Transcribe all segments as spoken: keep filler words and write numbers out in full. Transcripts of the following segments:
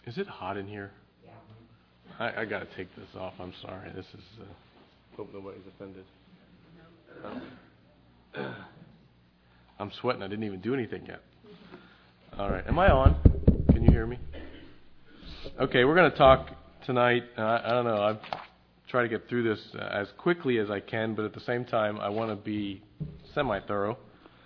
Is it hot in here? I, I got to take this off. I'm sorry. This is. Uh, hope nobody's offended. Um, I'm sweating. I didn't even do anything yet. All right. Am I on? Can you hear me? Okay. We're going to talk tonight. Uh, I don't know. I've tried to get through this uh, as quickly as I can, but at the same time, I want to be semi-thorough.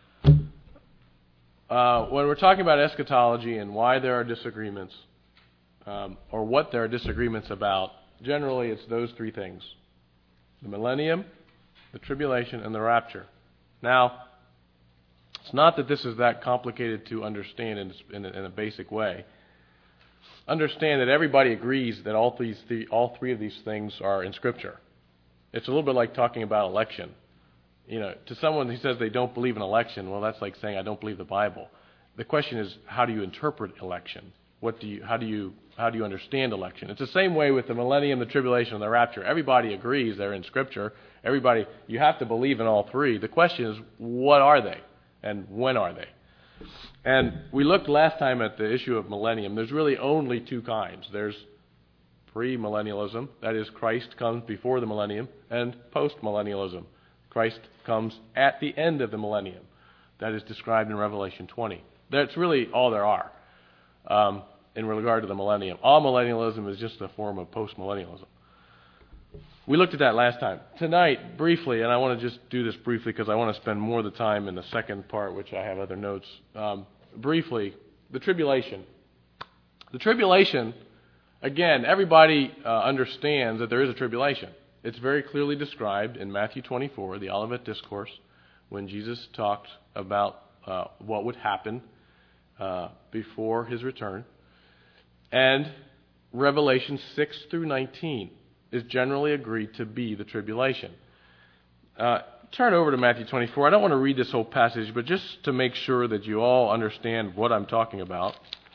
Uh, when we're talking about eschatology and why there are disagreements, um, or what there are disagreements about, generally it's those three things: the millennium, the tribulation, and the rapture. Now, it's not that this is that complicated to understand in, in, a, in a basic way. Understand that everybody agrees that all these th- all three of these things are in Scripture. It's a little bit like talking about election. You know, to someone who says they don't believe in election, well, that's like saying I don't believe the Bible. The question is, how do you interpret election? What do you, how do you, how do you understand election? It's the same way with the millennium, the tribulation, and the rapture. Everybody agrees they're in Scripture. Everybody, you have to believe in all three. The question is, what are they, and when are they? And we looked last time at the issue of millennium. There's really only two kinds. There's premillennialism, that is, Christ comes before the millennium, and postmillennialism. Christ comes at the end of the millennium. That is described in Revelation twenty. That's really all there are um, in regard to the millennium. All millennialism is just a form of postmillennialism. We looked at that last time. Tonight, briefly, and I want to just do this briefly because I want to spend more of the time in the second part, which I have other notes. Um, briefly, the tribulation. The tribulation, again, everybody uh, understands that there is a tribulation. It's very clearly described in Matthew twenty-four, the Olivet Discourse, when Jesus talked about uh, what would happen uh, before his return. And Revelation six through nineteen is generally agreed to be the tribulation. Uh, turn over to Matthew twenty-four. I don't want to read this whole passage, but just to make sure that you all understand what I'm talking about.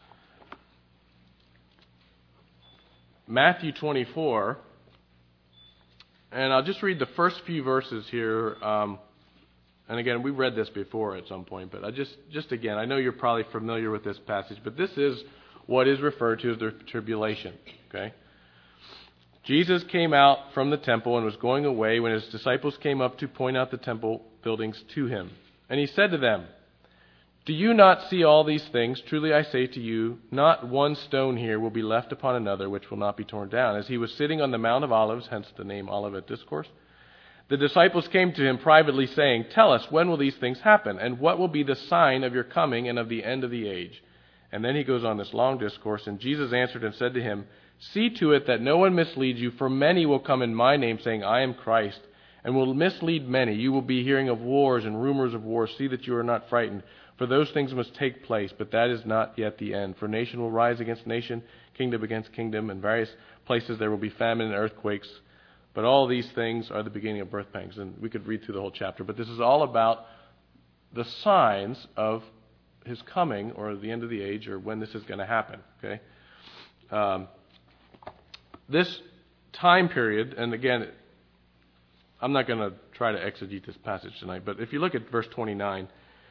Matthew twenty-four. And I'll just read the first few verses here. Um, and again, we read this before at some point, but I just, just again, I know you're probably familiar with this passage, but this is what is referred to as the tribulation. Okay? Jesus came out from the temple and was going away when his disciples came up to point out the temple buildings to him. And he said to them, "Do you not see all these things? Truly I say to you, not one stone here will be left upon another which will not be torn down." As he was sitting on the Mount of Olives, hence the name Olivet Discourse, the disciples came to him privately, saying, "Tell us, when will these things happen? And what will be the sign of your coming and of the end of the age?" And then he goes on this long discourse, and Jesus answered and said to him, "See to it that no one misleads you, for many will come in my name, saying, 'I am Christ,' and will mislead many. You will be hearing of wars and rumors of wars. See that you are not frightened. For those things must take place, but that is not yet the end. For nation will rise against nation, kingdom against kingdom. In various places there will be famine and earthquakes. But all these things are the beginning of birth pangs." And we could read through the whole chapter. But this is all about the signs of his coming, or the end of the age, or when this is going to happen. Okay. Um, this time period, and again, I'm not going to try to exegete this passage tonight, but if you look at verse twenty-nine,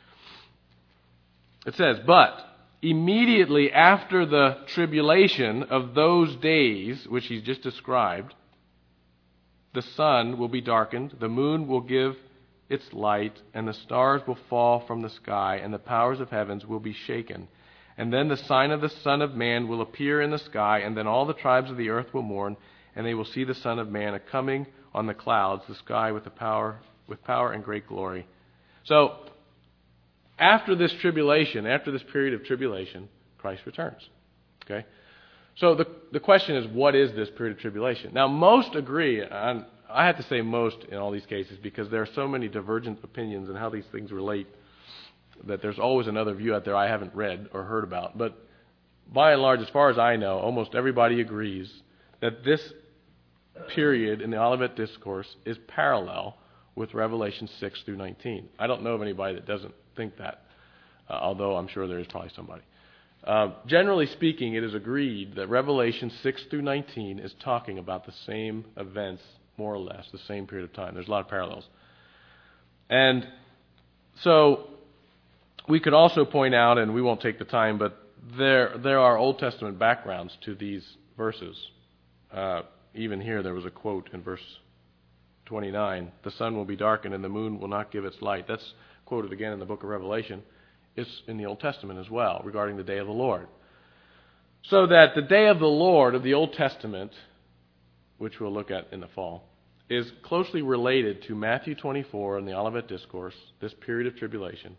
it says, "But immediately after the tribulation of those days, which he's just described, the sun will be darkened, the moon will give its light, and the stars will fall from the sky, and the powers of heavens will be shaken. And then the sign of the Son of Man will appear in the sky, and then all the tribes of the earth will mourn, and they will see the Son of Man coming on the clouds, the sky with the power, with power and great glory." So, after this tribulation, after this period of tribulation, Christ returns. Okay? So the the question is, what is this period of tribulation? Now, most agree, and I have to say most in all these cases, because there are so many divergent opinions in how these things relate, that there's always another view out there I haven't read or heard about. But by and large, as far as I know, almost everybody agrees that this period in the Olivet Discourse is parallel with Revelation six through nineteen. I don't know of anybody that doesn't think that, uh, although I'm sure there is probably somebody. Uh, generally speaking, it is agreed that Revelation six through nineteen is talking about the same events, more or less, the same period of time. There's a lot of parallels. And so we could also point out, and we won't take the time, but there there are Old Testament backgrounds to these verses. Uh, even here, there was a quote in verse twenty-nine: "The sun will be darkened, and the moon will not give its light." That's quoted again in the book of Revelation. It's in the Old Testament as well, regarding the day of the Lord. So that the day of the Lord of the Old Testament, which we'll look at in the fall, is closely related to Matthew twenty-four and the Olivet Discourse, this period of tribulation,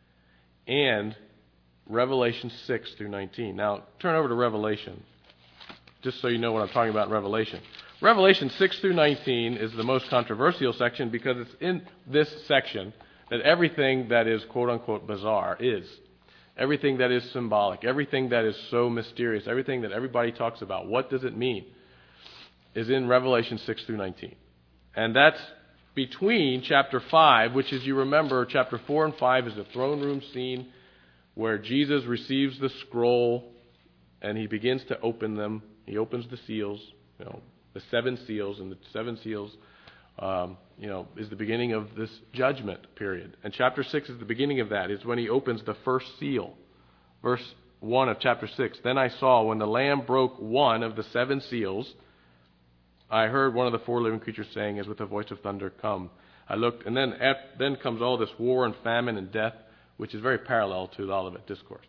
and Revelation six through nineteen. Now, turn over to Revelation, just so you know what I'm talking about in Revelation. Revelation six through nineteen is the most controversial section because it's in this section that everything that is quote-unquote bizarre is. Everything that is symbolic, everything that is so mysterious, everything that everybody talks about, what does it mean, is in Revelation six through nineteen. And that's between chapter five, which, as you remember, chapter four and five is the throne room scene where Jesus receives the scroll and he begins to open them. He opens the seals, you know, the seven seals, and the seven seals, um, you know, is the beginning of this judgment period. And chapter six is the beginning of that. It's when he opens the first seal. Verse one of chapter six: "Then I saw, when the Lamb broke one of the seven seals, I heard one of the four living creatures saying, as with a voice of thunder, 'Come.' I looked," and then at, then comes all this war and famine and death, which is very parallel to the Olivet Discourse.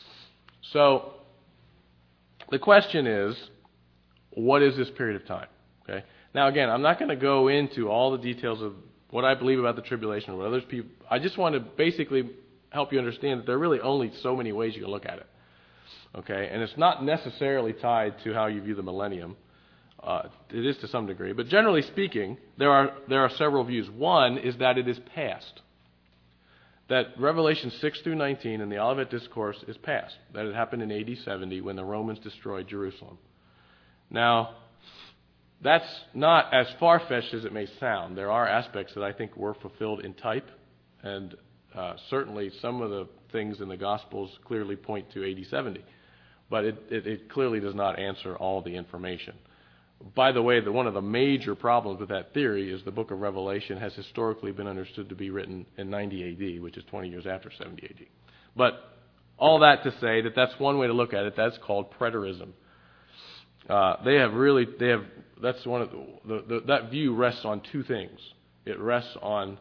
So the question is, what is this period of time? Okay. Now, again, I'm not going to go into all the details of what I believe about the tribulation or what others people. I just want to basically help you understand that there are really only so many ways you can look at it. Okay, and it's not necessarily tied to how you view the millennium. Uh, it is to some degree, but generally speaking, there are there are several views. One is that it is past. That Revelation six through nineteen in the Olivet Discourse is past. That it happened in A D seventy when the Romans destroyed Jerusalem. Now, that's not as far-fetched as it may sound. There are aspects that I think were fulfilled in type, and uh, certainly some of the things in the Gospels clearly point to A D seventy. But it, it, it clearly does not answer all the information. By the way, the, one of the major problems with that theory is the book of Revelation has historically been understood to be written in ninety A D, which is twenty years after seventy A D. But all that to say that that's one way to look at it. That's called preterism. Uh, they have really, they have, that's one of the, the, the, that view rests on two things. It rests on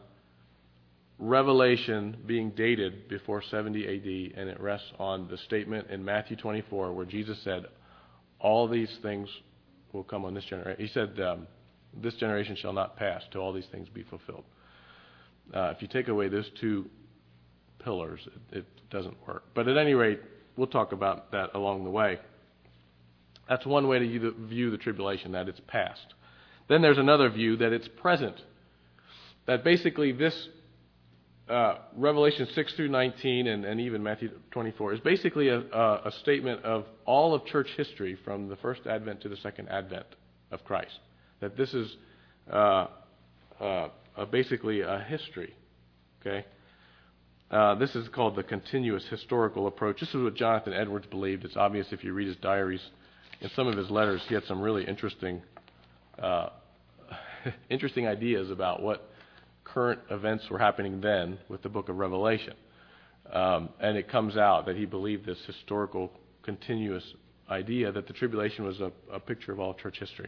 Revelation being dated before seventy A D, and it rests on the statement in Matthew twenty-four where Jesus said, all these things will come on this generation. He said, um, this generation shall not pass till all these things be fulfilled. Uh, if you take away those two pillars, it, it doesn't work. But at any rate, we'll talk about that along the way. That's one way to view the tribulation, that it's past. Then there's another view that it's present. That basically this uh, Revelation six through nineteen and, and even Matthew twenty-four is basically a, a, a statement of all of church history from the first advent to the second advent of Christ. That this is uh, uh, a basically a history. Okay, uh, this is called the continuous historical approach. This is what Jonathan Edwards believed. It's obvious if you read his diaries. In some of his letters, he had some really interesting, uh, interesting ideas about what current events were happening then with the book of Revelation. Um, and it comes out that he believed this historical, continuous idea that the tribulation was a, a picture of all church history.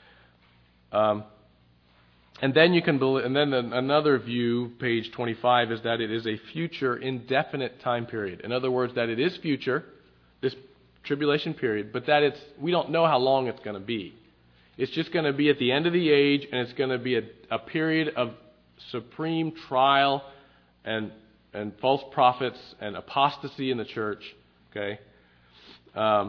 Um, and then you can believe, and then another view, page twenty-five, is that it is a future, indefinite time period. In other words, that it is future, this tribulation period, but that it's we don't know how long it's going to be. It's just going to be at the end of the age, and it's going to be a, a period of supreme trial and and false prophets and apostasy in the church. Okay, um,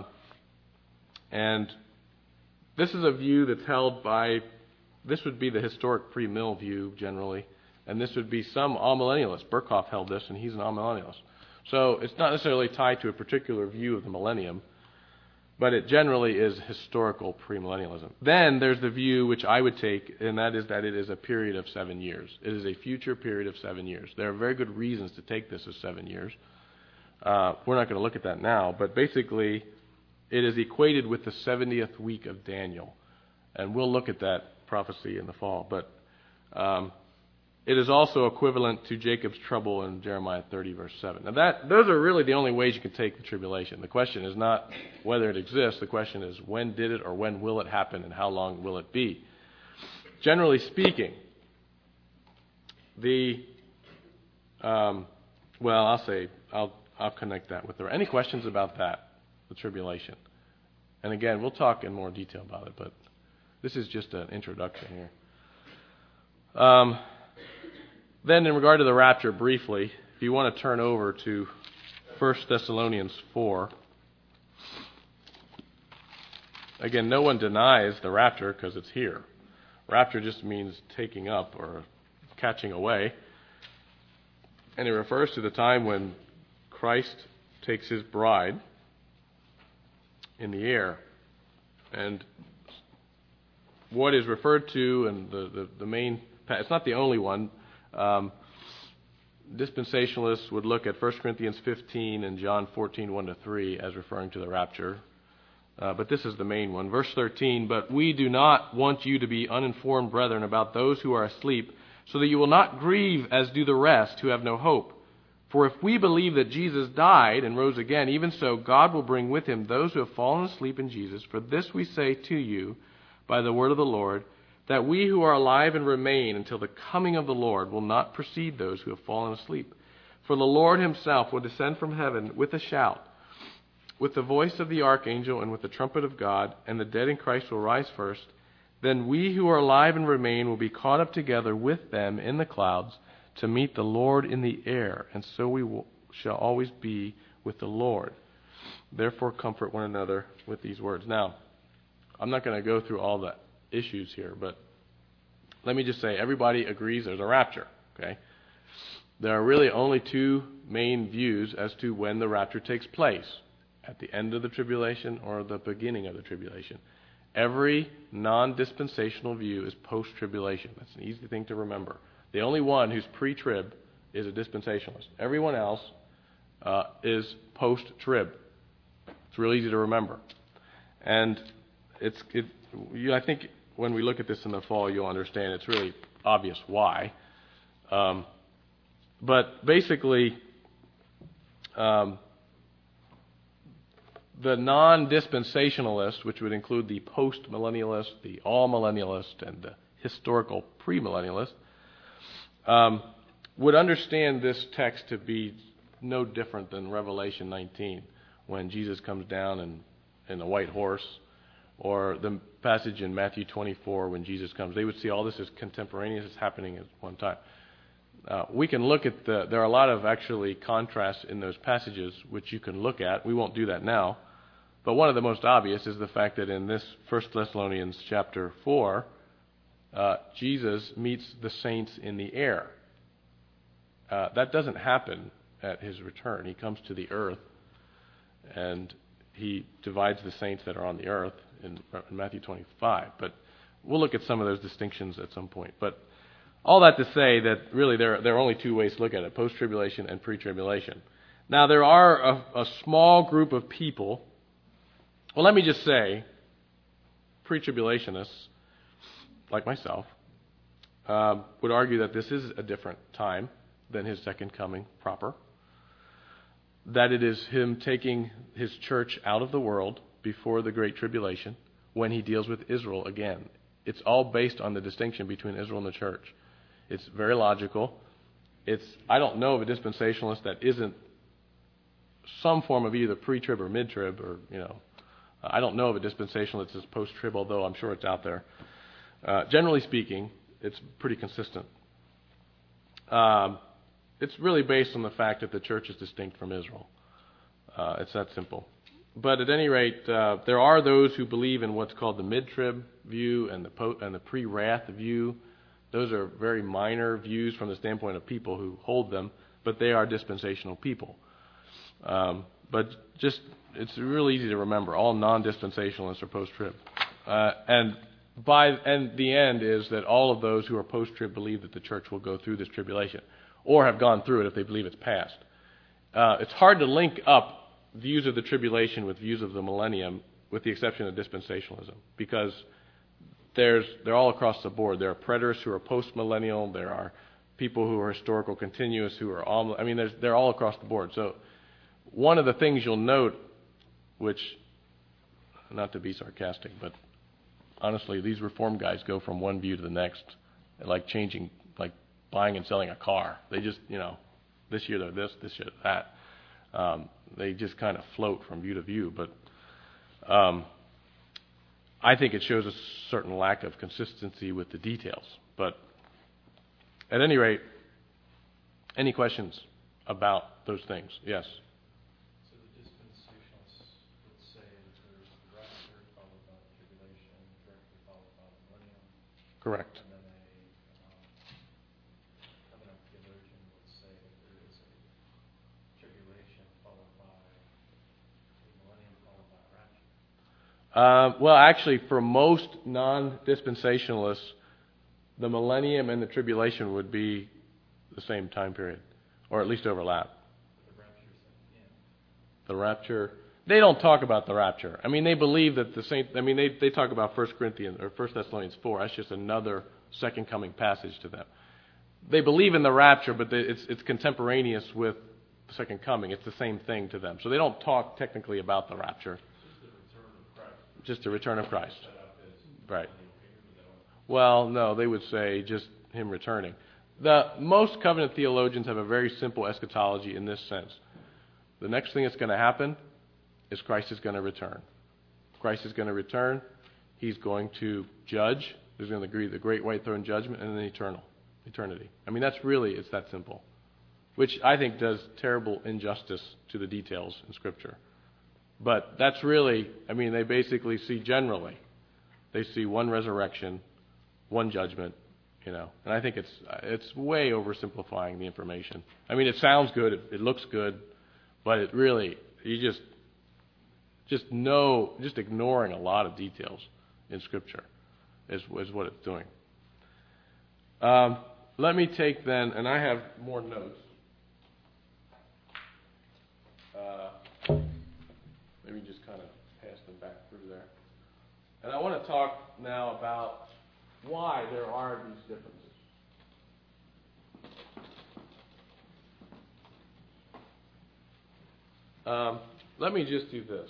and this is a view that's held by. This would be the historic pre-mill view generally, and this would be some amillennialists. Berkhoff held this, and he's an amillennialist. So it's not necessarily tied to a particular view of the millennium, but it generally is historical premillennialism. Then there's the view which I would take, and that is that it is a period of seven years. It is a future period of seven years. There are very good reasons to take this as seven years. Uh, we're not going to look at that now, but basically it is equated with the seventieth week of Daniel, and we'll look at that prophecy in the fall. But um, it is also equivalent to Jacob's trouble in Jeremiah thirty, verse seven. Now, that those are really the only ways you can take the tribulation. The question is not whether it exists. The question is when did it or when will it happen and how long will it be? Generally speaking, the, um, well, I'll say, I'll, I'll connect that with there. Any questions about that, the tribulation? And again, we'll talk in more detail about it, but this is just an introduction here. Um, then in regard to the rapture, briefly, if you want to turn over to First Thessalonians four. Again, no one denies the rapture because it's here. Rapture just means taking up or catching away. And it refers to the time when Christ takes his bride in the air. And what is referred to, and the, the, the main, it's not the only one, um, dispensationalists would look at First Corinthians fifteen and John fourteen, one to three as referring to the rapture. Uh, but this is the main one. Verse thirteen, but we do not want you to be uninformed, brethren, about those who are asleep, so that you will not grieve as do the rest who have no hope. For if we believe that Jesus died and rose again, even so God will bring with him those who have fallen asleep in Jesus. For this we say to you by the word of the Lord, that we who are alive and remain until the coming of the Lord will not precede those who have fallen asleep. For the Lord himself will descend from heaven with a shout, with the voice of the archangel and with the trumpet of God, and the dead in Christ will rise first. Then we who are alive and remain will be caught up together with them in the clouds to meet the Lord in the air, and so we will, shall always be with the Lord. Therefore comfort one another with these words. Now, I'm not going to go through all the issues here, but let me just say everybody agrees there's a rapture. Okay, there are really only two main views as to when the rapture takes place: at the end of the tribulation or the beginning of the tribulation. Every non-dispensational view is post-tribulation. That's an easy thing to remember. The only one who's pre-trib is a dispensationalist. Everyone else uh, is post-trib. It's real easy to remember, and it's it. You, I think when we look at this in the fall, you'll understand it's really obvious why. Um, but basically, um, the non-dispensationalist, which would include the post-millennialist, the all-millennialist, and the historical premillennialist, um, would understand this text to be no different than Revelation nineteen, when Jesus comes down in, in a white horse, or the passage in Matthew twenty-four when Jesus comes. They would see all this as contemporaneous, as happening at one time. Uh, we can look at the, there are a lot of actually contrasts in those passages which you can look at. We won't do that now. But one of the most obvious is the fact that in this First Thessalonians chapter four, uh, Jesus meets the saints in the air. Uh, that doesn't happen at his return. He comes to the earth and he divides the saints that are on the earth in, in Matthew twenty-five. But we'll look at some of those distinctions at some point. But all that to say that really there, there are only two ways to look at it: post-tribulation and pre-tribulation. Now, there are a, a small group of people, well, let me just say, pre-tribulationists, like myself, uh, would argue that this is a different time than his second coming proper, that it is him taking his church out of the world before the Great Tribulation when he deals with Israel again. It's all based on the distinction between Israel and the church. It's very logical. It's I don't know of a dispensationalist that isn't some form of either pre-trib or mid-trib, or, you know, I don't know of a dispensationalist that's post-trib, although I'm sure it's out there. Uh, generally speaking, it's pretty consistent. Um, it's really based on the fact that the church is distinct from Israel. Uh, it's that simple. But at any rate, uh, there are those who believe in what's called the mid-trib view and the po- and the pre-wrath view. Those are very minor views from the standpoint of people who hold them, but they are dispensational people. Um, but just, it's really easy to remember. All non-dispensationalists are post-trib. Uh, and by and the end is that all of those who are post-trib believe that the church will go through this tribulation, or have gone through it if they believe it's past. Uh, it's hard to link up views of the tribulation with views of the millennium, with the exception of dispensationalism, because there's they're all across the board. There are preterists who are post-millennial. There are people who are historical continuous, who are all, I mean, there's, they're all across the board. So one of the things you'll note, which, not to be sarcastic, but honestly, these Reformed guys go from one view to the next, like changing, like buying and selling a car. They just, you know, this year they're this, this year they're that. Um, they just kind of float from view to view. But um, I think it shows a certain lack of consistency with the details. But at any rate, any questions about those things? Yes? So the dispensationalists would say that there's the rapture followed by the tribulation, directly followed by the millennium. Correct. And then a um, covenant theologian would say that there is a tribulation followed by a millennium followed by a rapture. Uh, well, actually, for most non-dispensationalists, the millennium and the tribulation would be the same time period, or at least overlap. The rapture is at the end. The rapture, they don't talk about the rapture. I mean, they believe that the saint. I mean, they they talk about First Corinthians or First Thessalonians four. That's just another second coming passage to them. They believe in the rapture, but they, it's it's contemporaneous with the second coming. It's the same thing to them. So they don't talk technically about the rapture. Just the return of Christ. Right. Well, no, they would say just him returning. The most covenant theologians have a very simple eschatology in this sense. The next thing that's going to happen is Christ is going to return. Christ is going to return. He's going to judge. There's going to be the great white throne judgment and then eternal, eternity. I mean, that's really, it's that simple, which I think does terrible injustice to the details in Scripture. But that's really, I mean, they basically see generally, they see one resurrection, one judgment, you know. And I think it's it's way oversimplifying the information. I mean, it sounds good, it, it looks good, but it really, you just, just know, just ignoring a lot of details in Scripture is, is what it's doing. Um, let me take then, and I have more notes. Uh, Maybe just kind of pass them back through there. And I want to talk now about why there are these differences. Um, let me just do this.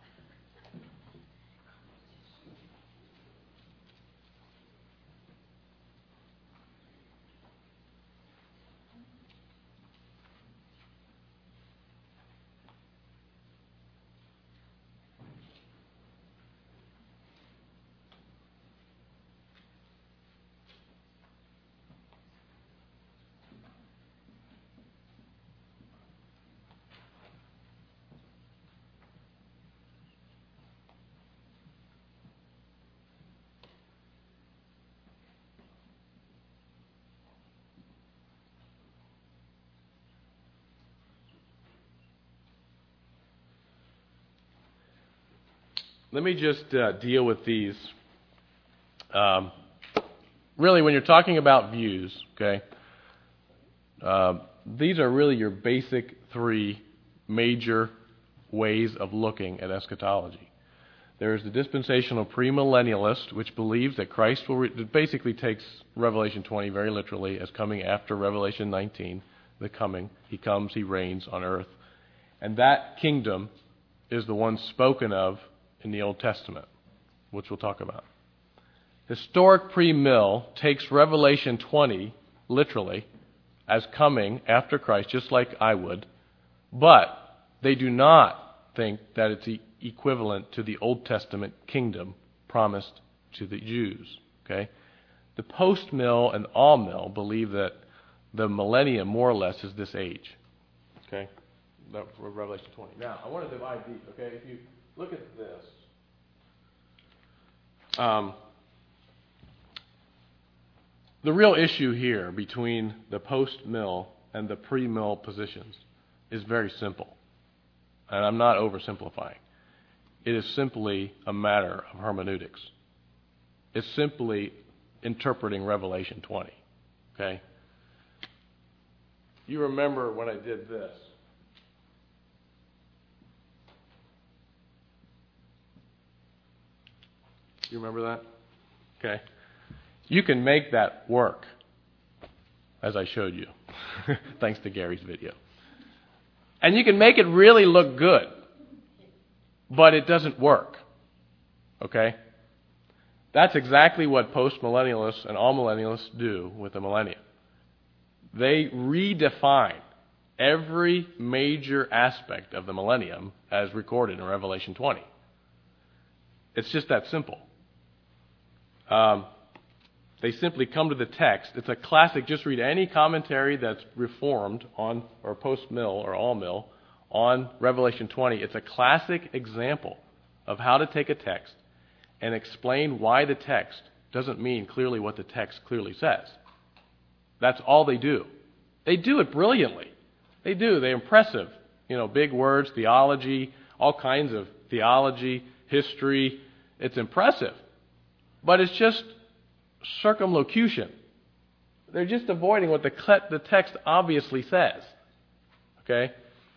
Let me just uh, deal with these. Um, really, when you're talking about views, okay, uh, these are really your basic three major ways of looking at eschatology. There is the dispensational premillennialist, which believes that Christ will, re- it basically takes Revelation twenty very literally as coming after Revelation nineteen, the coming. He comes, he reigns on earth. And that kingdom is the one spoken of in the Old Testament, which we'll talk about. Historic premill takes Revelation twenty literally as coming after Christ, just like I would, but they do not think that it's e- equivalent to the Old Testament kingdom promised to the Jews. Okay, the post-mill and all-mill believe that the millennium more or less is this age. Okay, that for Revelation twenty. Now I want to divide these. Okay, if you look at this. Um, the real issue here between the post-mill and the pre-mill positions is very simple. And I'm not oversimplifying. It is simply a matter of hermeneutics. It's simply interpreting Revelation twenty. Okay? You remember when I did this. You remember that? Okay. You can make that work. as I showed you, thanks to Gary's video. And you can make it really look good, but it doesn't work. Okay? That's exactly what post-millennialists and all-millennialists do with the millennium. They redefine every major aspect of the millennium as recorded in Revelation twenty. It's just that simple. Um, they simply come to the text. It's a classic. Just read any commentary that's reformed on, or post-mill or all-mill on Revelation twenty. It's a classic example of how to take a text and explain why the text doesn't mean clearly what the text clearly says. That's all they do. They do it brilliantly. They do. They're impressive. You know, big words, theology, all kinds of theology, history. It's impressive. But it's just circumlocution. They're just avoiding what the, the text obviously says. Okay?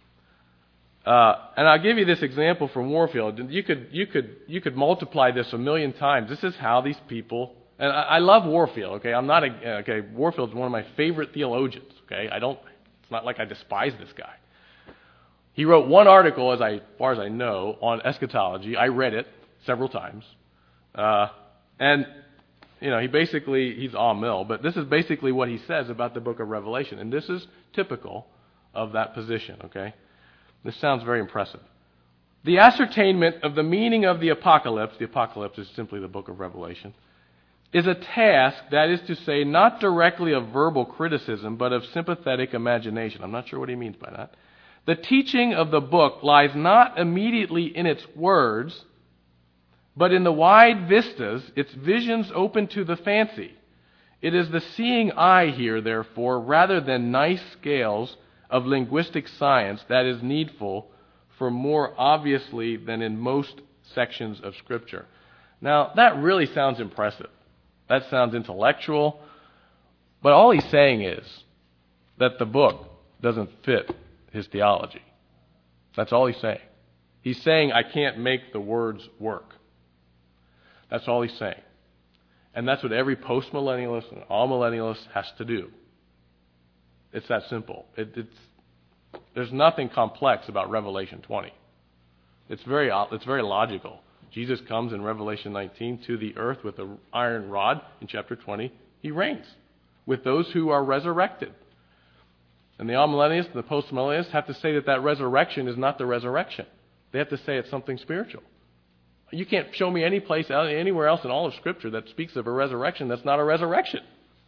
Uh, and I'll give you this example from Warfield. You could, you could, you could multiply this a million times. This is how these people, and I, I love Warfield. Okay, I'm not a, okay. Warfield's one of my favorite theologians. Okay, I don't. It's not like I despise this guy. He wrote one article, as I, as far as I know, on eschatology. I read it several times, uh, and you know, he basically he's all mill, but this is basically what he says about the book of Revelation, and this is typical of that position. Okay. This sounds very impressive. The ascertainment of the meaning of the apocalypse, the apocalypse is simply the book of Revelation, is a task, that is to say, not directly of verbal criticism, but of sympathetic imagination. I'm not sure what he means by that. The teaching of the book lies not immediately in its words, but in the wide vistas, its visions open to the fancy. It is the seeing eye here, therefore, rather than nice scales of linguistic science that is needful for more obviously than in most sections of Scripture. Now, that really sounds impressive. That sounds intellectual. But all he's saying is that the book doesn't fit his theology. That's all he's saying. He's saying, I can't make the words work. That's all he's saying. And that's what every post-millennialist and all-millennialist has to do. It's that simple. It, it's, there's nothing complex about Revelation twenty. It's very, it's very logical. Jesus comes in Revelation nineteen to the earth with an iron rod. In chapter twenty, he reigns with those who are resurrected. And the all-millennialists and the post-millennialists have to say that that resurrection is not the resurrection. They have to say it's something spiritual. You can't show me any place, anywhere else in all of Scripture that speaks of a resurrection that's not a resurrection.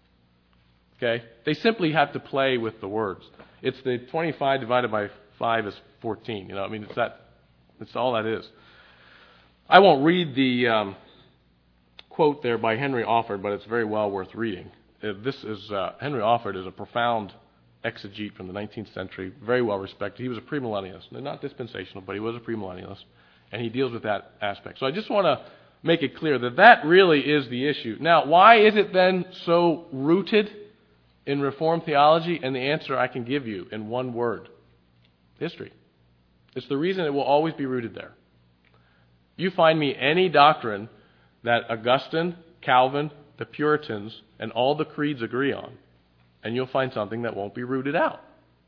Okay? They simply have to play with the words. It's the twenty-five divided by five is fourteen. You know, I mean, it's that. It's all that is. I won't read the um, quote there by Henry Offord, but it's very well worth reading. Uh, this is uh, Henry Offord is a profound exegete from the nineteenth century, very well respected. He was a premillennialist, not dispensational, but he was a premillennialist, and he deals with that aspect. So I just want to make it clear that that really is the issue. Now, why is it then so rooted in Reformed theology? And the answer I can give you in one word: history. It's the reason it will always be rooted there. You find me any doctrine that Augustine, Calvin, the Puritans, and all the creeds agree on, and you'll find something that won't be rooted out.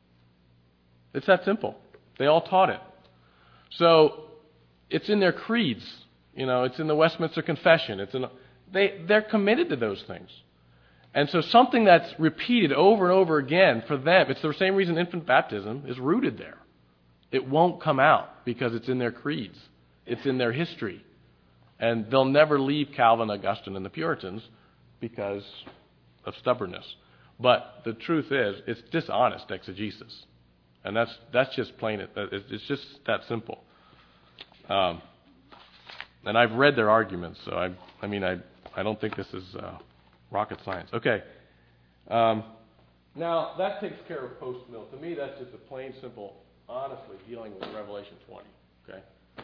It's that simple. They all taught it. So it's in their creeds. You know, it's in the Westminster Confession. It's in they they're committed to those things. And so something that's repeated over and over again for them, it's the same reason infant baptism is rooted there. It won't come out because it's in their creeds. It's in their history. And they'll never leave Calvin, Augustine, and the Puritans because of stubbornness. But the truth is, it's dishonest exegesis. And that's that's just plain, it's just that simple. Um, and I've read their arguments, so I I mean, I, I don't think this is uh, rocket science. Okay. Um, now, that takes care of post-mill. To me, that's just a plain, simple, honestly dealing with Revelation twenty. Okay.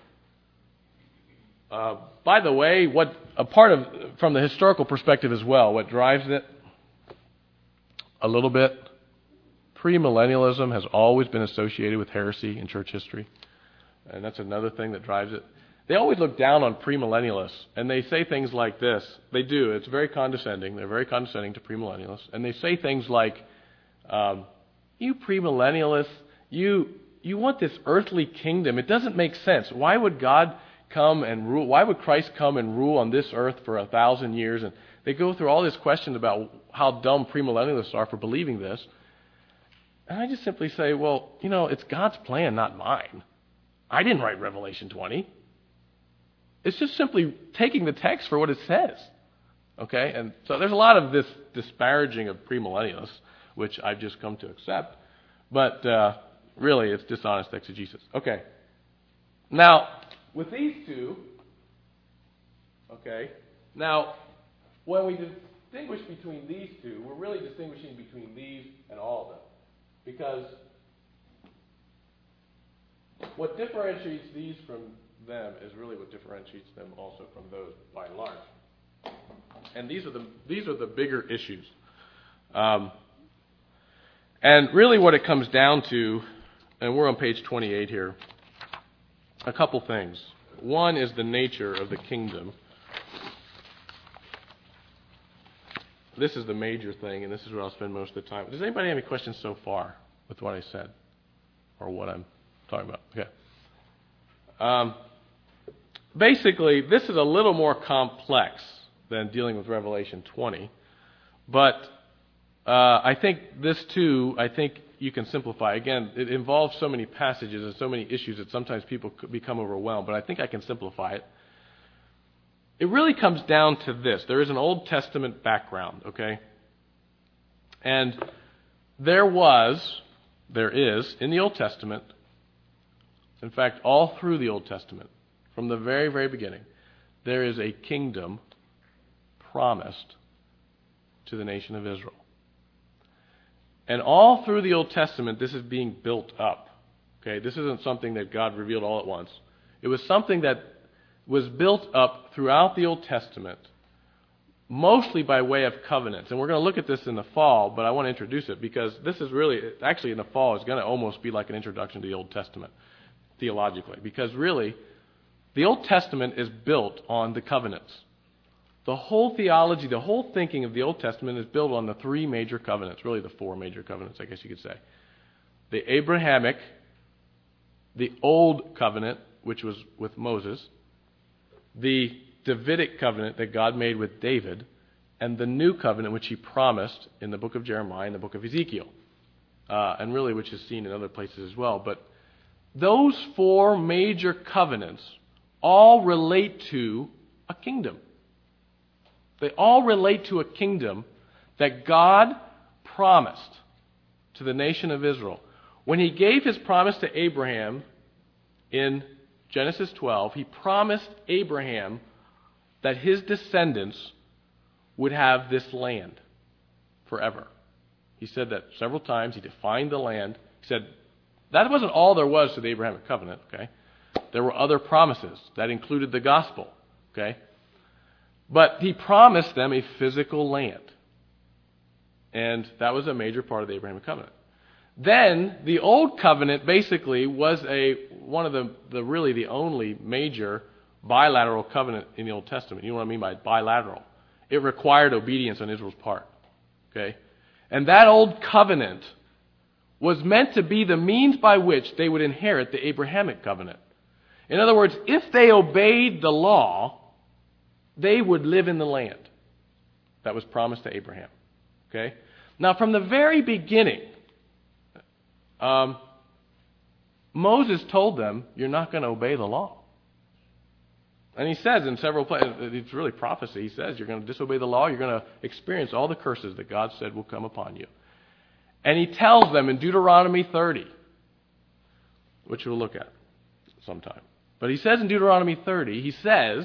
Uh, by the way, what a part of, from the historical perspective as well, what drives it a little bit, premillennialism has always been associated with heresy in church history. And that's another thing that drives it. They always look down on premillennialists, and they say things like this. They do. It's very condescending. They're very condescending to premillennialists. And they say things like, Um, you premillennialists, you you want this earthly kingdom. It doesn't make sense. Why would God come and rule? Why would Christ come and rule on this earth for a thousand years? And they go through all these questions about how dumb premillennialists are for believing this. And I just simply say, well, you know, it's God's plan, not mine. I didn't write Revelation twenty. It's just simply taking the text for what it says. Okay? And so there's a lot of this disparaging of premillennialists, which I've just come to accept. But uh, really, it's dishonest exegesis. Okay. Now, with these two, okay, now, when we distinguish between these two, we're really distinguishing between these and all of them. Because what differentiates these from them is really what differentiates them also from those by and large. And these are the these are the bigger issues. Um, and really what it comes down to, and we're on page twenty-eight here, a couple things. One is the nature of the kingdom. This is the major thing, and this is where I'll spend most of the time. Does anybody have any questions so far with what I said or what I'm talking about? Okay. Um, basically, this is a little more complex than dealing with Revelation twenty, but uh, I think this too, I think you can simplify. Again, it involves so many passages and so many issues that sometimes people could become overwhelmed, but I think I can simplify it. It really comes down to this. There is an Old Testament background, okay? And there was, there is, in the Old Testament, in fact, all through the Old Testament, from the very, very beginning, there is a kingdom promised to the nation of Israel. And all through the Old Testament, this is being built up. Okay, this isn't something that God revealed all at once. It was something that was built up throughout the Old Testament, mostly by way of covenants. And we're going to look at this in the fall, but I want to introduce it because this is really, actually in the fall, is going to almost be like an introduction to the Old Testament, theologically. Because really, the Old Testament is built on the covenants. The whole theology, the whole thinking of the Old Testament is built on the three major covenants, really the four major covenants, I guess you could say. The Abrahamic, the Old Covenant, which was with Moses, the Davidic covenant that God made with David, and the New Covenant, which he promised in the book of Jeremiah and the book of Ezekiel, uh, and really which is seen in other places as well. But those four major covenants all relate to a kingdom. They all relate to a kingdom that God promised to the nation of Israel. When he gave his promise to Abraham in Genesis twelve, he promised Abraham that his descendants would have this land forever. He said that several times. He defined the land. He said that wasn't all there was to the Abrahamic covenant, okay? There were other promises. That included the gospel, okay? But he promised them a physical land. And that was a major part of the Abrahamic covenant. Then the Old Covenant basically was a one of the, the really the only major bilateral covenant in the Old Testament. You know what I mean by bilateral? It required obedience on Israel's part. Okay? And that Old Covenant was meant to be the means by which they would inherit the Abrahamic covenant. In other words, if they obeyed the law, they would live in the land that was promised to Abraham. Okay? Now, from the very beginning, um, Moses told them, you're not going to obey the law. And he says in several places, it's really prophecy, he says, you're going to disobey the law, you're going to experience all the curses that God said will come upon you. And he tells them in Deuteronomy thirty, which we'll look at sometime. But he says in Deuteronomy thirty, he says,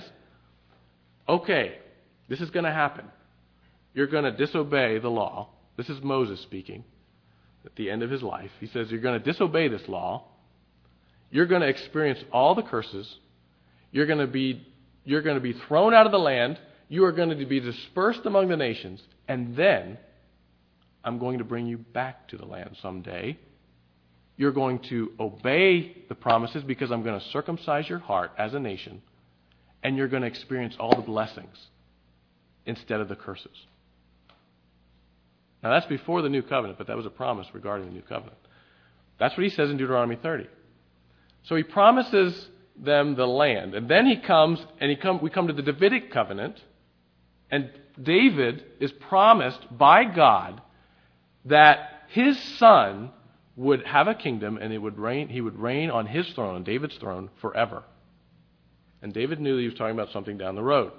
okay, this is going to happen. You're going to disobey the law. This is Moses speaking at the end of his life. He says, you're going to disobey this law. You're going to experience all the curses. You're going to be, you're going to be thrown out of the land. You are going to be dispersed among the nations. And then I'm going to bring you back to the land someday. You're going to obey the promises because I'm going to circumcise your heart as a nation. And you're going to experience all the blessings instead of the curses. Now that's before the new covenant, but that was a promise regarding the new covenant. That's what he says in Deuteronomy thirty. So he promises them the land. And then he comes, and he come, we come to the Davidic covenant, and David is promised by God that his son would have a kingdom, and it would reign, he would reign on his throne, on David's throne, forever. And David knew that he was talking about something down the road.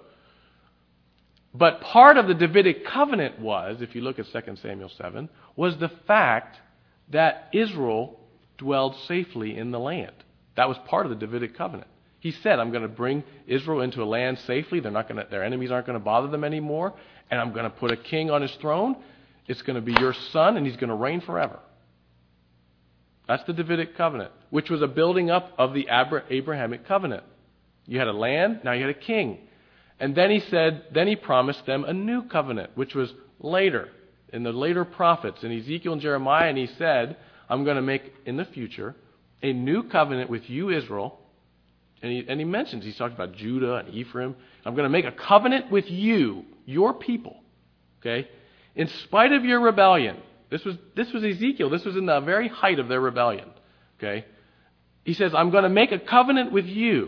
But part of the Davidic covenant was, if you look at Second Samuel seven, was the fact that Israel dwelled safely in the land. That was part of the Davidic covenant. He said, I'm going to bring Israel into a land safely. They're not going to, their enemies aren't going to bother them anymore. And I'm going to put a king on his throne. It's going to be your son, and he's going to reign forever. That's the Davidic covenant, which was a building up of the Abrahamic covenant. You had a land, now you had a king. And then he said, then he promised them a new covenant, which was later, in the later prophets, in Ezekiel and Jeremiah, and he said, I'm going to make, in the future, a new covenant with you, Israel. And he, and he mentions, he's talking about Judah and Ephraim. I'm going to make a covenant with you, your people, okay? In spite of your rebellion. This was, this was Ezekiel. This was in the very height of their rebellion, okay? He says, I'm going to make a covenant with you.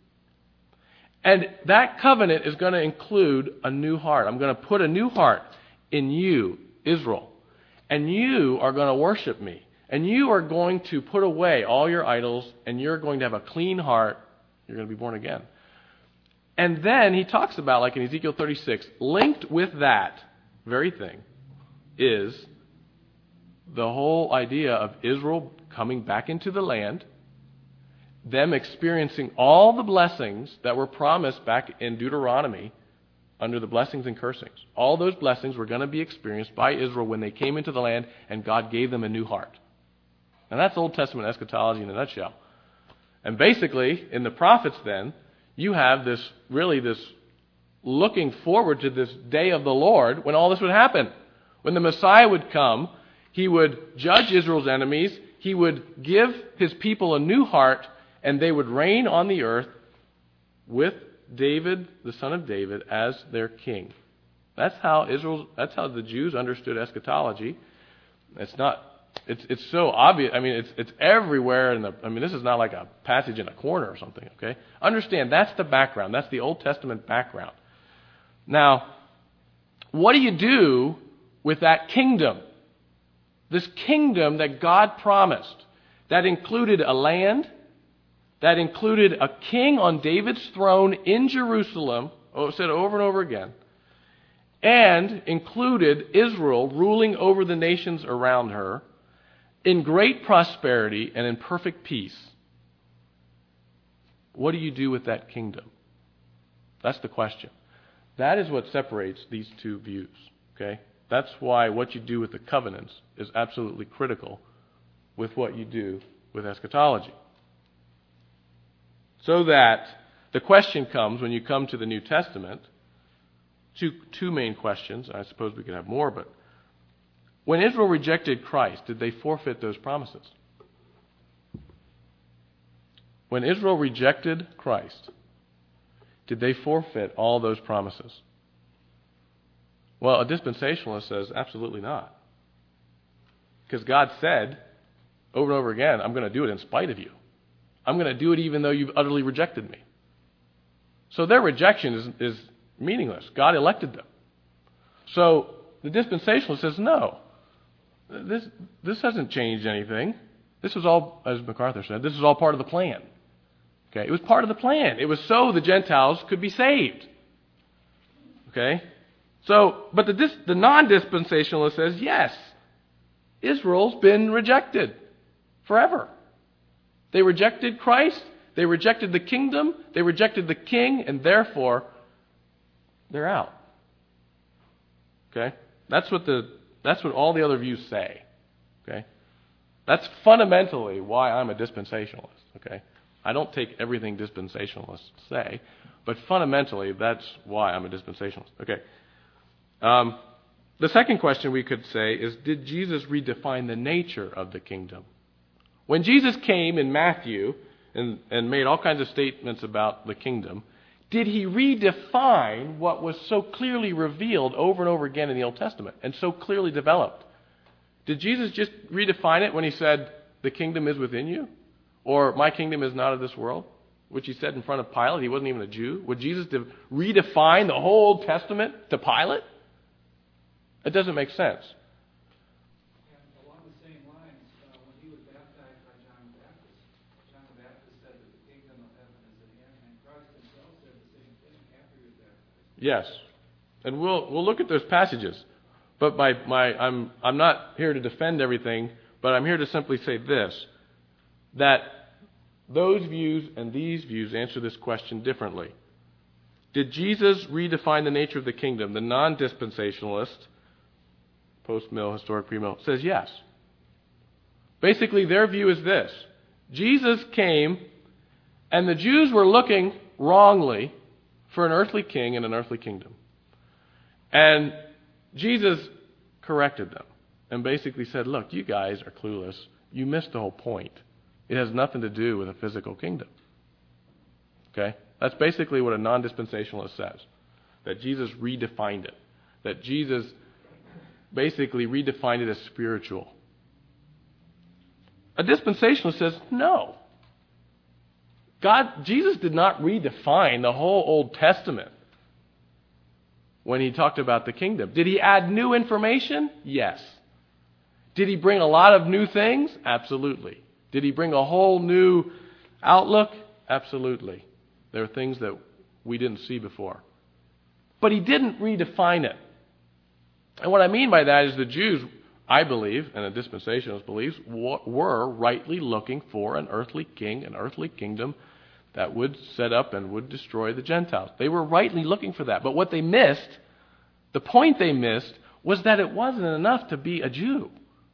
And that covenant is going to include a new heart. I'm going to put a new heart in you, Israel. And you are going to worship me. And you are going to put away all your idols, and you're going to have a clean heart. You're going to be born again. And then he talks about, like in Ezekiel thirty-six, linked with that very thing is the whole idea of Israel coming back into the land, them experiencing all the blessings that were promised back in Deuteronomy under the blessings and cursings. All those blessings were going to be experienced by Israel when they came into the land and God gave them a new heart. And that's Old Testament eschatology in a nutshell. And basically, in the prophets then, you have this, really this looking forward to this day of the Lord when all this would happen. When the Messiah would come, he would judge Israel's enemies, he would give his people a new heart, and they would reign on the earth with David, the son of David, as their king. That's how Israel, that's how the Jews understood eschatology. It's not, it's it's so obvious. I mean, it's it's everywhere in the, I mean, this is not like a passage in a corner or something, okay? Understand, that's the background. That's the Old Testament background. Now, what do you do with that kingdom? This kingdom that God promised, that included a land, that included a king on David's throne in Jerusalem, oh, said over and over again, and included Israel ruling over the nations around her in great prosperity and in perfect peace. What do you do with that kingdom? That's the question. That is what separates these two views, okay? That's why what you do with the covenants is absolutely critical with what you do with eschatology. So that the question comes, when you come to the New Testament, two, two main questions. I suppose we could have more, but when Israel rejected Christ, did they forfeit those promises? When Israel rejected Christ, did they forfeit all those promises? Well, a dispensationalist says absolutely not. Because God said over and over again, I'm going to do it in spite of you. I'm going to do it even though you've utterly rejected me. So their rejection is, is meaningless. God elected them. So the dispensationalist says, no, this, this hasn't changed anything. This was all, as MacArthur said, this is all part of the plan. Okay, it was part of the plan. It was so the Gentiles could be saved. Okay? So, but the, dis, the non-dispensationalist says, yes, Israel's been rejected forever. They rejected Christ, they rejected the kingdom, they rejected the king, and therefore, they're out. Okay? That's what the that's what all the other views say. Okay? That's fundamentally why I'm a dispensationalist. Okay? I don't take everything dispensationalists say, but fundamentally that's why I'm a dispensationalist. Okay. Um, the second question we could say is, did Jesus redefine the nature of the kingdom? When Jesus came in Matthew and, and made all kinds of statements about the kingdom, Did he redefine what was so clearly revealed over and over again in the Old Testament and so clearly developed? Did Jesus just redefine it when he said, the kingdom is within you? Or my kingdom is not of this world? Which he said in front of Pilate. He wasn't even a Jew. Would Jesus de- redefine the whole Old Testament to Pilate? It doesn't make sense. And along the same lines, uh, when he was baptized by John the Baptist, John the Baptist said that the kingdom of heaven is at hand, and Christ himself said the same thing after he was baptized. Yes. And we'll we'll look at those passages. But my, my I'm I'm not here to defend everything, but I'm here to simply say this, that those views and these views answer this question differently. Did Jesus redefine the nature of the kingdom? The non-dispensationalist, post-mill, historic pre-mill, says yes. Basically, their view is this. Jesus came, and the Jews were looking wrongly for an earthly king and an earthly kingdom. And Jesus corrected them and basically said, look, you guys are clueless. You missed the whole point. It has nothing to do with a physical kingdom. Okay? That's basically what a non-dispensationalist says. That Jesus redefined it. That Jesus basically redefined it as spiritual. A dispensationalist says, no. God, Jesus did not redefine the whole Old Testament when he talked about the kingdom. Did he add new information? Yes. Did he bring a lot of new things? Absolutely. Did he bring a whole new outlook? Absolutely. There are things that we didn't see before. But he didn't redefine it. And what I mean by that is the Jews, I believe, and the dispensationalist believes, were rightly looking for an earthly king, an earthly kingdom that would set up and would destroy the Gentiles. They were rightly looking for that. But what they missed, the point they missed, was that it wasn't enough to be a Jew.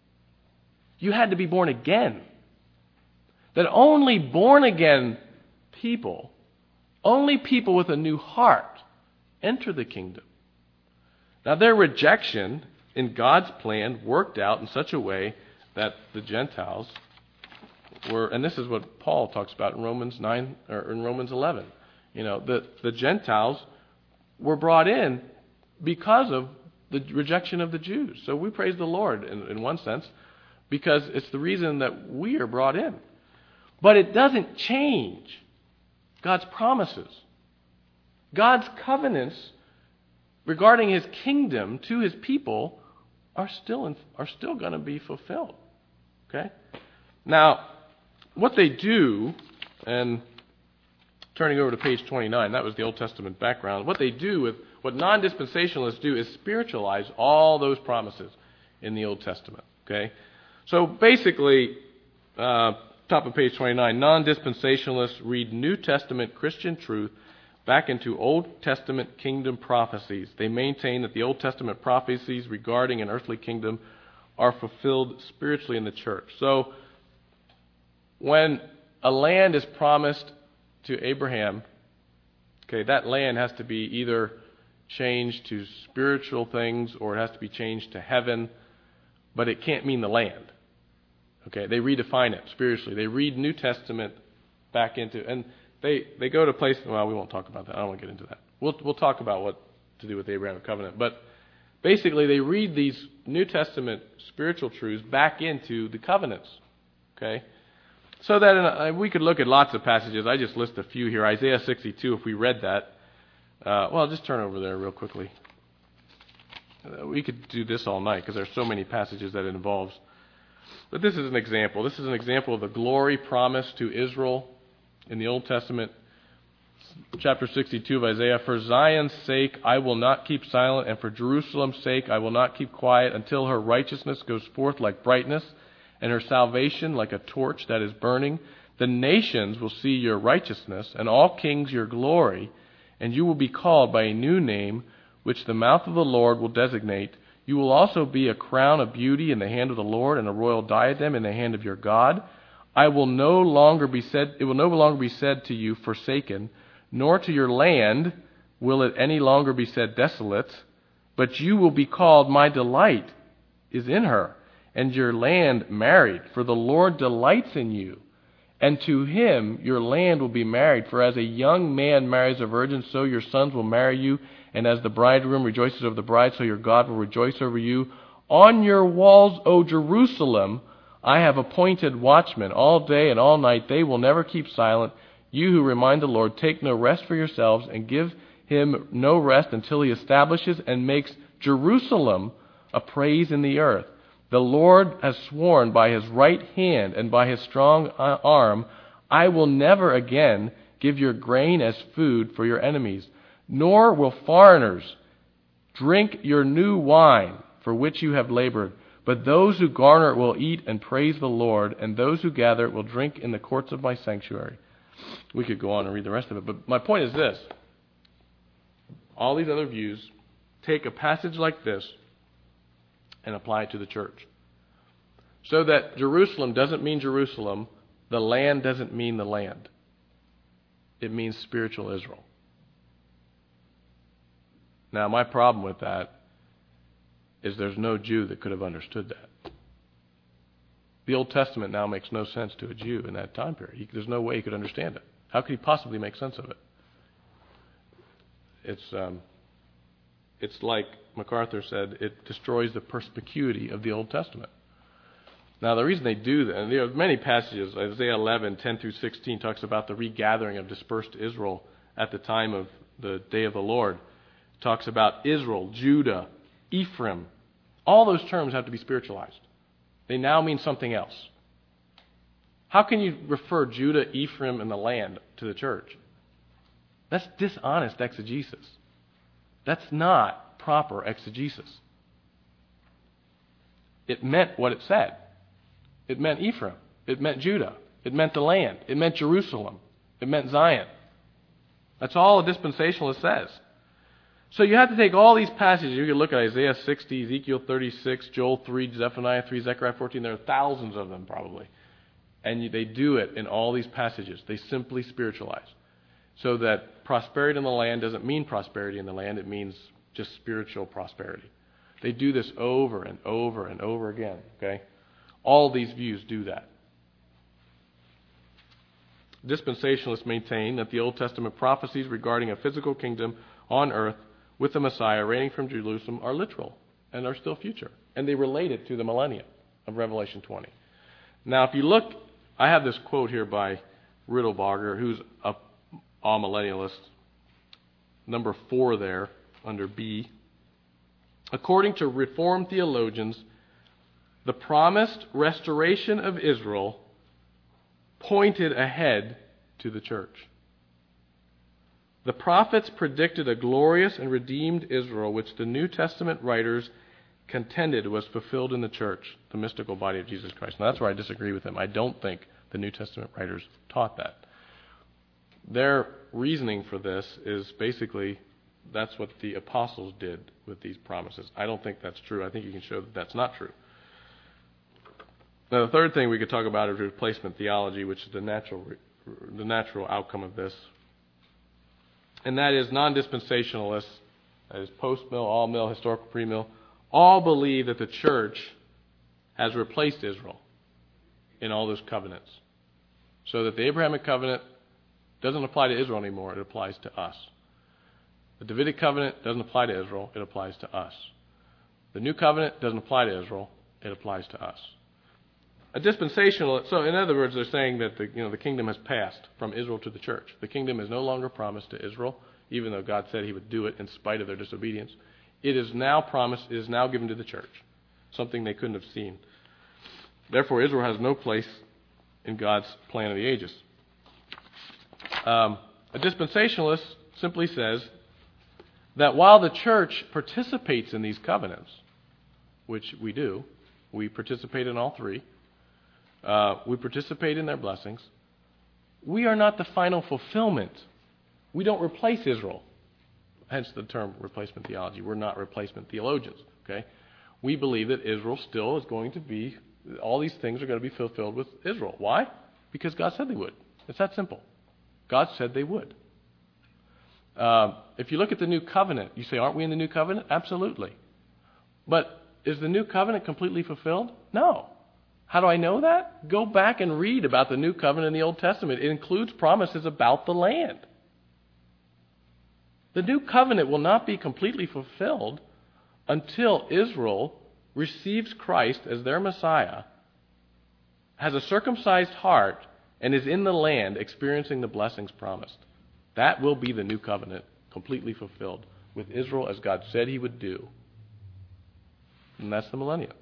You had to be born again. That only born-again people, only people with a new heart, enter the kingdom. Now, their rejection in God's plan worked out in such a way that the Gentiles were, and this is what Paul talks about in Romans nine or in Romans eleven. You know, the, the Gentiles were brought in because of the rejection of the Jews. So we praise the Lord in, in one sense, because it's the reason that we are brought in. But it doesn't change God's promises. God's covenants regarding his kingdom to his people are still in, are still going to be fulfilled. Okay? Now, what they do, and turning over to page twenty-nine, that was the Old Testament background. What they do with, what non-dispensationalists do is spiritualize all those promises in the Old Testament. Okay? So basically, uh, top of page twenty-nine, non-dispensationalists read New Testament Christian truth back into Old Testament kingdom prophecies. They maintain that the Old Testament prophecies regarding an earthly kingdom are fulfilled spiritually in the church. So, when a land is promised to Abraham, okay, that land has to be either changed to spiritual things or it has to be changed to heaven, but it can't mean the land. Okay, they redefine it spiritually. They read New Testament back into, and they, they go to places, well, we won't talk about that. I don't want to get into that. We'll we'll talk about what to do with the Abrahamic covenant. But basically, they read these New Testament spiritual truths back into the covenants. Okay? So that in a, we could look at lots of passages. I just list a few here. Isaiah sixty-two, if we read that. Uh, well, just turn over there real quickly. Uh, we could do this all night because there's so many passages that it involves. But this is an example. This is an example of the glory promised to Israel in the Old Testament. Chapter sixty-two of Isaiah. For Zion's sake I will not keep silent, and for Jerusalem's sake I will not keep quiet until her righteousness goes forth like brightness, and her salvation like a torch that is burning. The nations will see your righteousness, and all kings your glory, and you will be called by a new name, which the mouth of the Lord will designate. You will also be a crown of beauty in the hand of the Lord, and a royal diadem in the hand of your God. I will no longer be said, it will no longer be said to you, forsaken, nor to your land will it any longer be said, desolate, but you will be called, my delight is in her, and your land married, for the Lord delights in you, And to him your land will be married. For as a young man marries a virgin, so your sons will marry you. And as the bridegroom rejoices over the bride, so your God will rejoice over you. On your walls, O Jerusalem, I have appointed watchmen all day and all night. They will never keep silent. You who remind the Lord, take no rest for yourselves, and give him no rest until he establishes and makes Jerusalem a praise in the earth. The Lord has sworn by his right hand and by his strong arm, I will never again give your grain as food for your enemies, nor will foreigners drink your new wine for which you have labored. But those who garner it will eat and praise the Lord, and those who gather it will drink in the courts of my sanctuary. We could go on and read the rest of it, but my point is this. All these other views take a passage like this and apply it to the church. So that Jerusalem doesn't mean Jerusalem, the land doesn't mean the land. It means spiritual Israel. Now, my problem with that is there's no Jew that could have understood that. The Old Testament now makes no sense to a Jew in that time period. He, there's no way he could understand it. How could he possibly make sense of it? It's um, it's like MacArthur said, it destroys the perspicuity of the Old Testament. Now, the reason they do that, and there are many passages, Isaiah eleven, ten through sixteen, talks about the regathering of dispersed Israel at the time of the day of the Lord. It talks about Israel, Judah, Ephraim. All those terms have to be spiritualized. They now mean something else. How can you refer Judah, Ephraim, and the land to the church? That's dishonest exegesis. That's not proper exegesis. It meant what it said. It meant Ephraim. It meant Judah. It meant the land. It meant Jerusalem. It meant Zion. That's all a dispensationalist says. So you have to take all these passages. You can look at Isaiah sixty, Ezekiel thirty-six, Joel three, Zephaniah three, Zechariah fourteen. There are thousands of them probably. And you, they do it in all these passages. They simply spiritualize. So that prosperity in the land doesn't mean prosperity in the land. It means just spiritual prosperity. They do this over and over and over again. Okay? All these views do that. Dispensationalists maintain that the Old Testament prophecies regarding a physical kingdom on earth with the Messiah reigning from Jerusalem are literal and are still future. And they relate it to the millennium of Revelation twenty. Now, if you look, I have this quote here by Riddlebarger, who's a amillennialist, number four there under B. According to Reformed theologians, the promised restoration of Israel pointed ahead to the church. The prophets predicted a glorious and redeemed Israel, which the New Testament writers contended was fulfilled in the church, the mystical body of Jesus Christ. Now, that's where I disagree with them. I don't think the New Testament writers taught that. Their reasoning for this is basically that's what the apostles did with these promises. I don't think that's true. I think you can show that that's not true. Now, the third thing we could talk about is replacement theology, which is the natural, the natural outcome of this. And that is non-dispensationalists, that is post-mill, all-mill, historical pre-mill, all believe that the church has replaced Israel in all those covenants. So that the Abrahamic covenant doesn't apply to Israel anymore, it applies to us. The Davidic covenant doesn't apply to Israel, it applies to us. The new covenant doesn't apply to Israel, it applies to us. A dispensational, so in other words, they're saying that the, you know, the kingdom has passed from Israel to the church. The kingdom is no longer promised to Israel, even though God said he would do it in spite of their disobedience. It is now promised, it is now given to the church, something they couldn't have seen. Therefore, Israel has no place in God's plan of the ages. Um, a dispensationalist simply says that while the church participates in these covenants, which we do, we participate in all three, uh, we participate in their blessings, we are not the final fulfillment. We don't replace Israel. Hence the term replacement theology. We're not replacement theologians. Okay, we believe that Israel still is going to be, all these things are going to be fulfilled with Israel. Why? Because God said they would. It's that simple. God said they would. Uh, if you look at the new covenant, you say, aren't we in the new covenant? Absolutely. But is the new covenant completely fulfilled? No. How do I know that? Go back and read about the new covenant in the Old Testament. It includes promises about the land. The new covenant will not be completely fulfilled until Israel receives Christ as their Messiah, has a circumcised heart, and is in the land experiencing the blessings promised. That will be the new covenant completely fulfilled with Israel as God said he would do. And that's the millennium.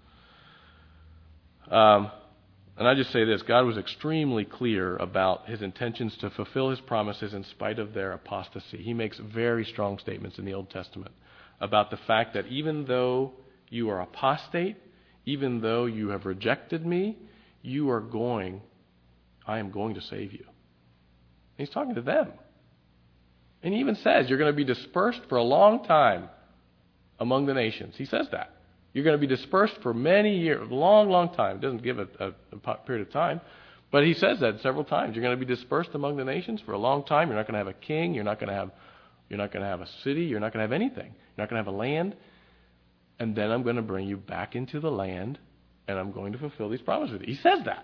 Um, and I just say this, God was extremely clear about his intentions to fulfill his promises in spite of their apostasy. He makes very strong statements in the Old Testament about the fact that even though you are apostate, even though you have rejected me, you are going, I am going to save you. And he's talking to them. And he even says you're going to be dispersed for a long time among the nations. He says that. You're going to be dispersed for many years, a long, long time. It doesn't give a, a, a period of time. But he says that several times. You're going to be dispersed among the nations for a long time. You're not going to have a king. You're not going to have, you're not going to have a city. You're not going to have anything. You're not going to have a land. And then I'm going to bring you back into the land, and I'm going to fulfill these promises. He says that.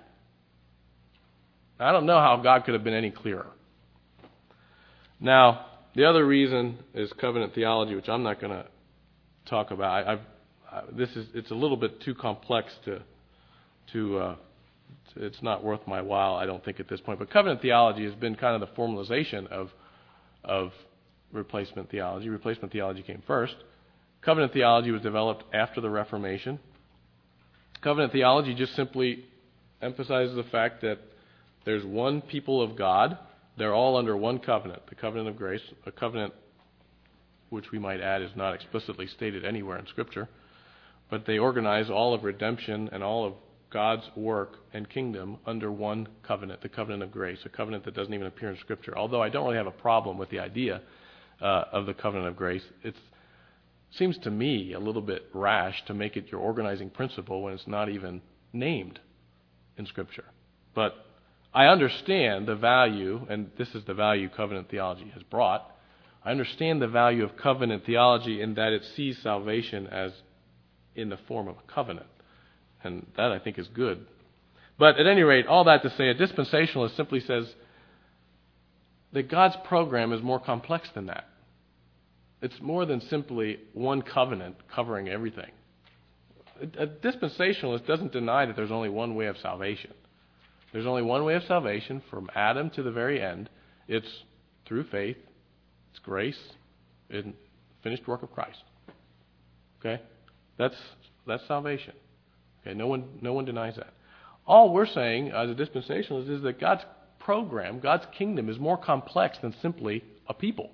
I don't know how God could have been any clearer. Now, the other reason is covenant theology, which I'm not going to talk about. I, I've, I, this is it's a little bit too complex to to. Uh, it's not worth my while, I don't think, at this point. But covenant theology has been kind of the formalization of of replacement theology. Replacement theology came first. Covenant theology was developed after the Reformation. Covenant theology just simply emphasizes the fact that there's one people of God. They're all under one covenant, the covenant of grace, a covenant which we might add is not explicitly stated anywhere in Scripture, but they organize all of redemption and all of God's work and kingdom under one covenant, the covenant of grace, a covenant that doesn't even appear in Scripture. Although I don't really have a problem with the idea uh, of the covenant of grace, it seems to me a little bit rash to make it your organizing principle when it's not even named in Scripture. But I understand the value, and this is the value covenant theology has brought. I understand the value of covenant theology in that it sees salvation as in the form of a covenant. And that, I think, is good. But at any rate, all that to say, a dispensationalist simply says that God's program is more complex than that. It's more than simply one covenant covering everything. A dispensationalist doesn't deny that there's only one way of salvation. There's only one way of salvation from Adam to the very end. It's through faith, it's grace, and finished work of Christ. Okay? That's that's salvation. Okay, no one no one denies that. All we're saying as a dispensationalist is that God's program, God's kingdom is more complex than simply a people.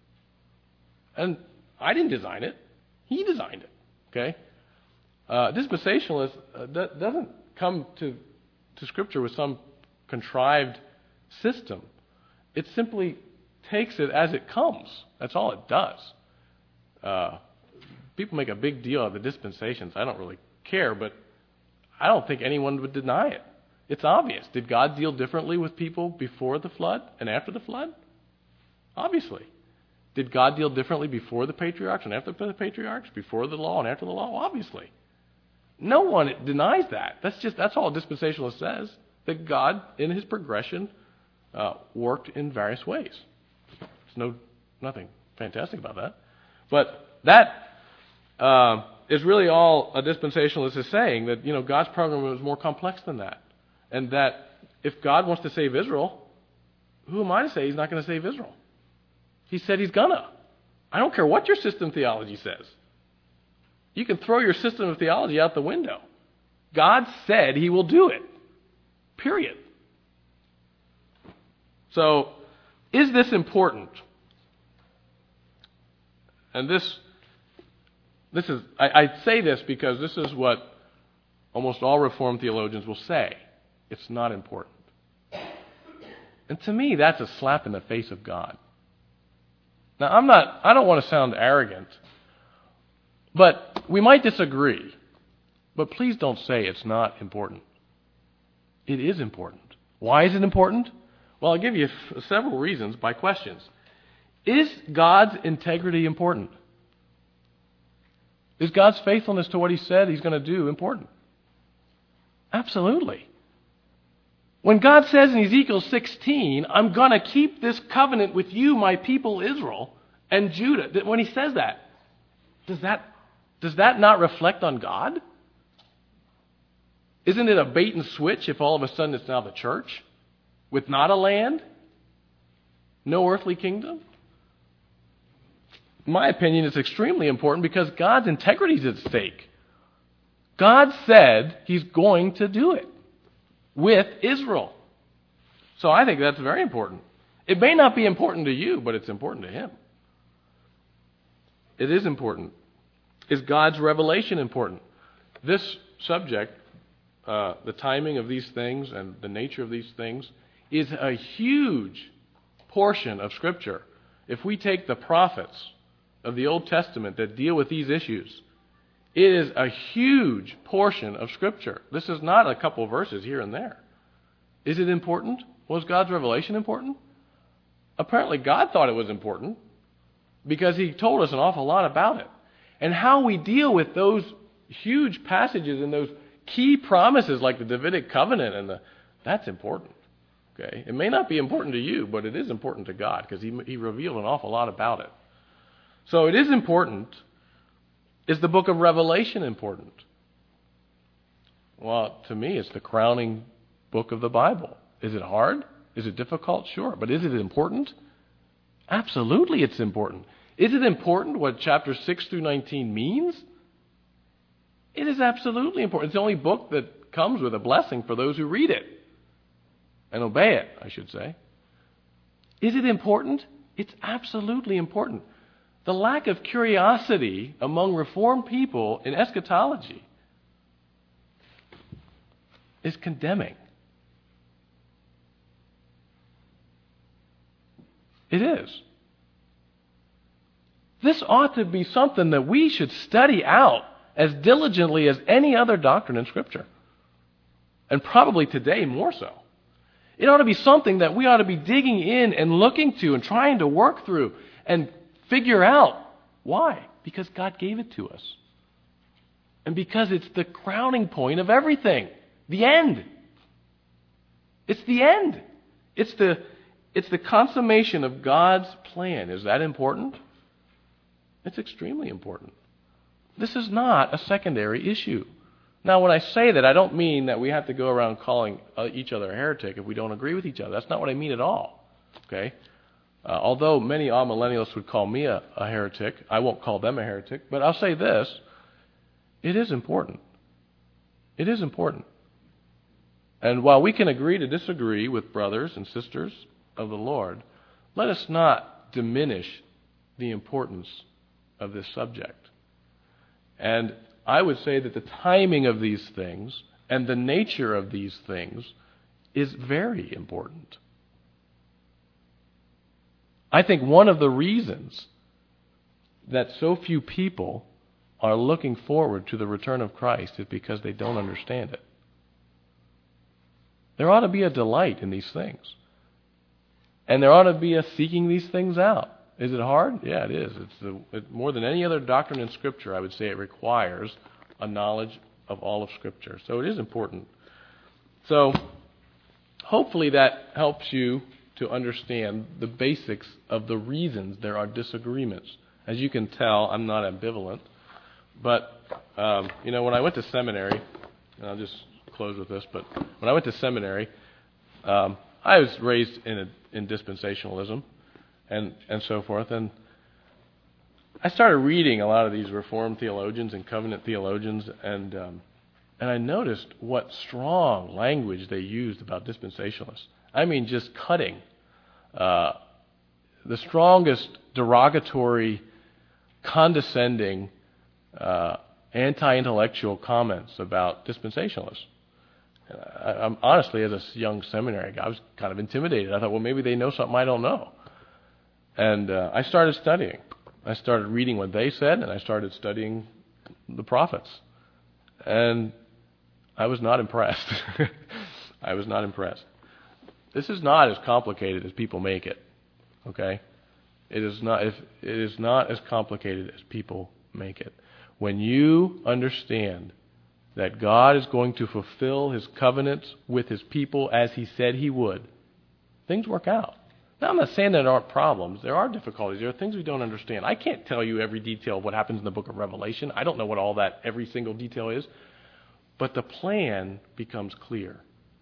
And I didn't design it. He designed it. Okay? Uh, dispensationalist uh, that doesn't come to to Scripture with some contrived system. It simply takes it as it comes. That's all it does. Uh, people make a big deal of the dispensations. I don't really care, but I don't think anyone would deny it. It's obvious. Did God deal differently with people before the flood and after the flood? Obviously. Did God deal differently before the patriarchs and after the patriarchs? Before the law and after the law? Obviously. No one denies that. That's just that's all a dispensationalist says, that God, in his progression, uh, worked in various ways. There's no nothing fantastic about that. But that uh, is really all a dispensationalist is saying, that you know God's program was more complex than that. And that if God wants to save Israel, who am I to say he's not going to save Israel? He said he's gonna. I don't care what your system theology says. You can throw your system of theology out the window. God said he will do it. Period. So, is this important? And this, this is, I, I say this because this is what almost all Reformed theologians will say. It's not important. And to me, that's a slap in the face of God. Now, I'm not, I don't want to sound arrogant, but we might disagree. But please don't say it's not important. It is important. Why is it important? Well, I'll give you f- several reasons by questions. Is God's integrity important? Is God's faithfulness to what he said he's going to do important? Absolutely. When God says in Ezekiel sixteen, I'm going to keep this covenant with you, my people Israel and Judah, when he says that, does that, does that not reflect on God? Isn't it a bait and switch if all of a sudden it's now the church with not a land, no earthly kingdom? In my opinion, it's extremely important because God's integrity is at stake. God said he's going to do it with Israel. So I think that's very important. It may not be important to you, but it's important to him. It is important. Is God's revelation important? This subject, uh, the timing of these things and the nature of these things, is a huge portion of Scripture. If we take the prophets of the Old Testament that deal with these issues, it is a huge portion of Scripture. This is not a couple of verses here and there. Is it important? Was God's revelation important? Apparently God thought it was important because he told us an awful lot about it. And how we deal with those huge passages and those key promises like the Davidic covenant, and the, that's important. Okay, it may not be important to you, but it is important to God because he, he revealed an awful lot about it. So it is important. Is the book of Revelation important? Well, to me, it's the crowning book of the Bible. Is it hard? Is it difficult? Sure. But is it important? Absolutely it's important. Is it important what chapters six through nineteen means? It is absolutely important. It's the only book that comes with a blessing for those who read it and obey it, I should say. Is it important? It's absolutely important. The lack of curiosity among Reformed people in eschatology is condemning. It is. This ought to be something that we should study out as diligently as any other doctrine in Scripture. And probably today more so. It ought to be something that we ought to be digging in and looking to and trying to work through and figure out. Why? Because God gave it to us. And because it's the crowning point of everything. The end. It's the end. It's the, it's the consummation of God's plan. Is that important? It's extremely important. This is not a secondary issue. Now, when I say that, I don't mean that we have to go around calling each other a heretic if we don't agree with each other. That's not what I mean at all. Okay? Uh, although many amillennialists would call me a, a heretic, I won't call them a heretic. But I'll say this. It is important. It is important. And while we can agree to disagree with brothers and sisters of the Lord, let us not diminish the importance of this subject. And I would say that the timing of these things and the nature of these things is very important. I think one of the reasons that so few people are looking forward to the return of Christ is because they don't understand it. There ought to be a delight in these things. And there ought to be a seeking these things out. Is it hard? Yeah, it is. It's the, it, more than any other doctrine in Scripture, I would say it requires a knowledge of all of Scripture. So it is important. So hopefully that helps you to understand the basics of the reasons there are disagreements. As you can tell, I'm not ambivalent. But, um, you know, when I went to seminary, and I'll just close with this, but when I went to seminary, um, I was raised in, a, in dispensationalism. And, and so forth. And I started reading a lot of these Reformed theologians and covenant theologians, and um, and I noticed what strong language they used about dispensationalists. I mean, just cutting. Uh, the strongest derogatory, condescending, uh, anti-intellectual comments about dispensationalists. I, I'm honestly, as a young seminary guy, I was kind of intimidated. I thought, well, maybe they know something I don't know. And uh, I started studying. I started reading what they said, and I started studying the prophets. And I was not impressed. I was not impressed. This is not as complicated as people make it. Okay? It is not. If it is not as complicated as people make it. When you understand that God is going to fulfill his covenants with his people as he said he would, things work out. Now, I'm not saying there aren't problems. There are difficulties. There are things we don't understand. I can't tell you every detail of what happens in the book of Revelation. I don't know what all that, every single detail is. But the plan becomes clear.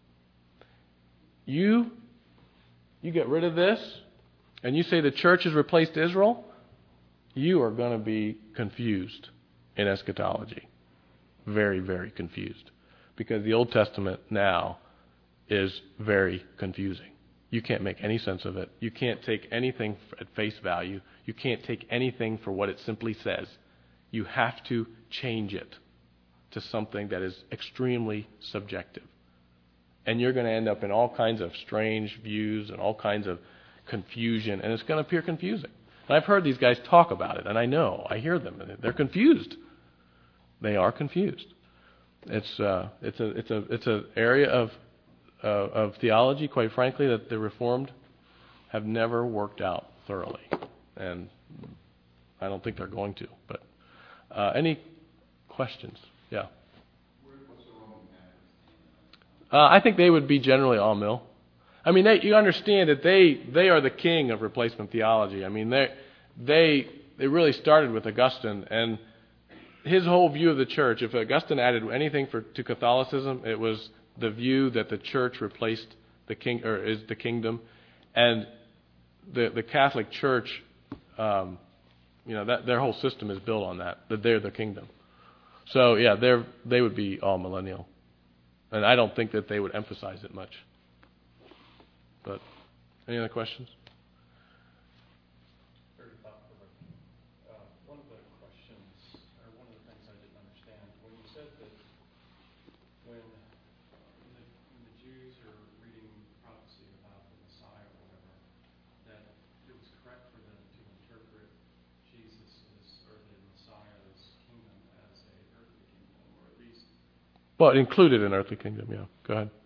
You, you get rid of this, and you say the church has replaced Israel, you are going to be confused in eschatology. Very, very confused. Because the Old Testament now is very confusing. You can't make any sense of it. You can't take anything at face value. You can't take anything for what it simply says. You have to change it to something that is extremely subjective. And you're going to end up in all kinds of strange views and all kinds of confusion, and it's going to appear confusing. And I've heard these guys talk about it, and I know, I hear them, and they're confused. They are confused. It's uh, it's a it's a it's an area of uh, of theology, quite frankly, that the Reformed have never worked out thoroughly, and I don't think they're going to. But uh, any questions? Yeah. Uh, I think they would be generally all mill. I mean, they, you understand that they they are the king of replacement theology. I mean, they they they really started with Augustine, and his whole view of the church. If Augustine added anything for to Catholicism, it was the view that the church replaced the king or is the kingdom, and the the Catholic Church, um, you know, that their whole system is built on that. That they're the kingdom. So yeah, they're they would be all millennial, and I don't think that they would emphasize it much. But any other questions? Very thought-provoking. Uh, one of the questions, or one of the things I didn't understand, when you said that when the, when the Jews are reading prophecy about the Messiah or whatever, that it was correct for them to interpret Jesus as, or the Messiah's kingdom as a earthly kingdom, or at least... Well, included in earthly kingdom, yeah. Go ahead.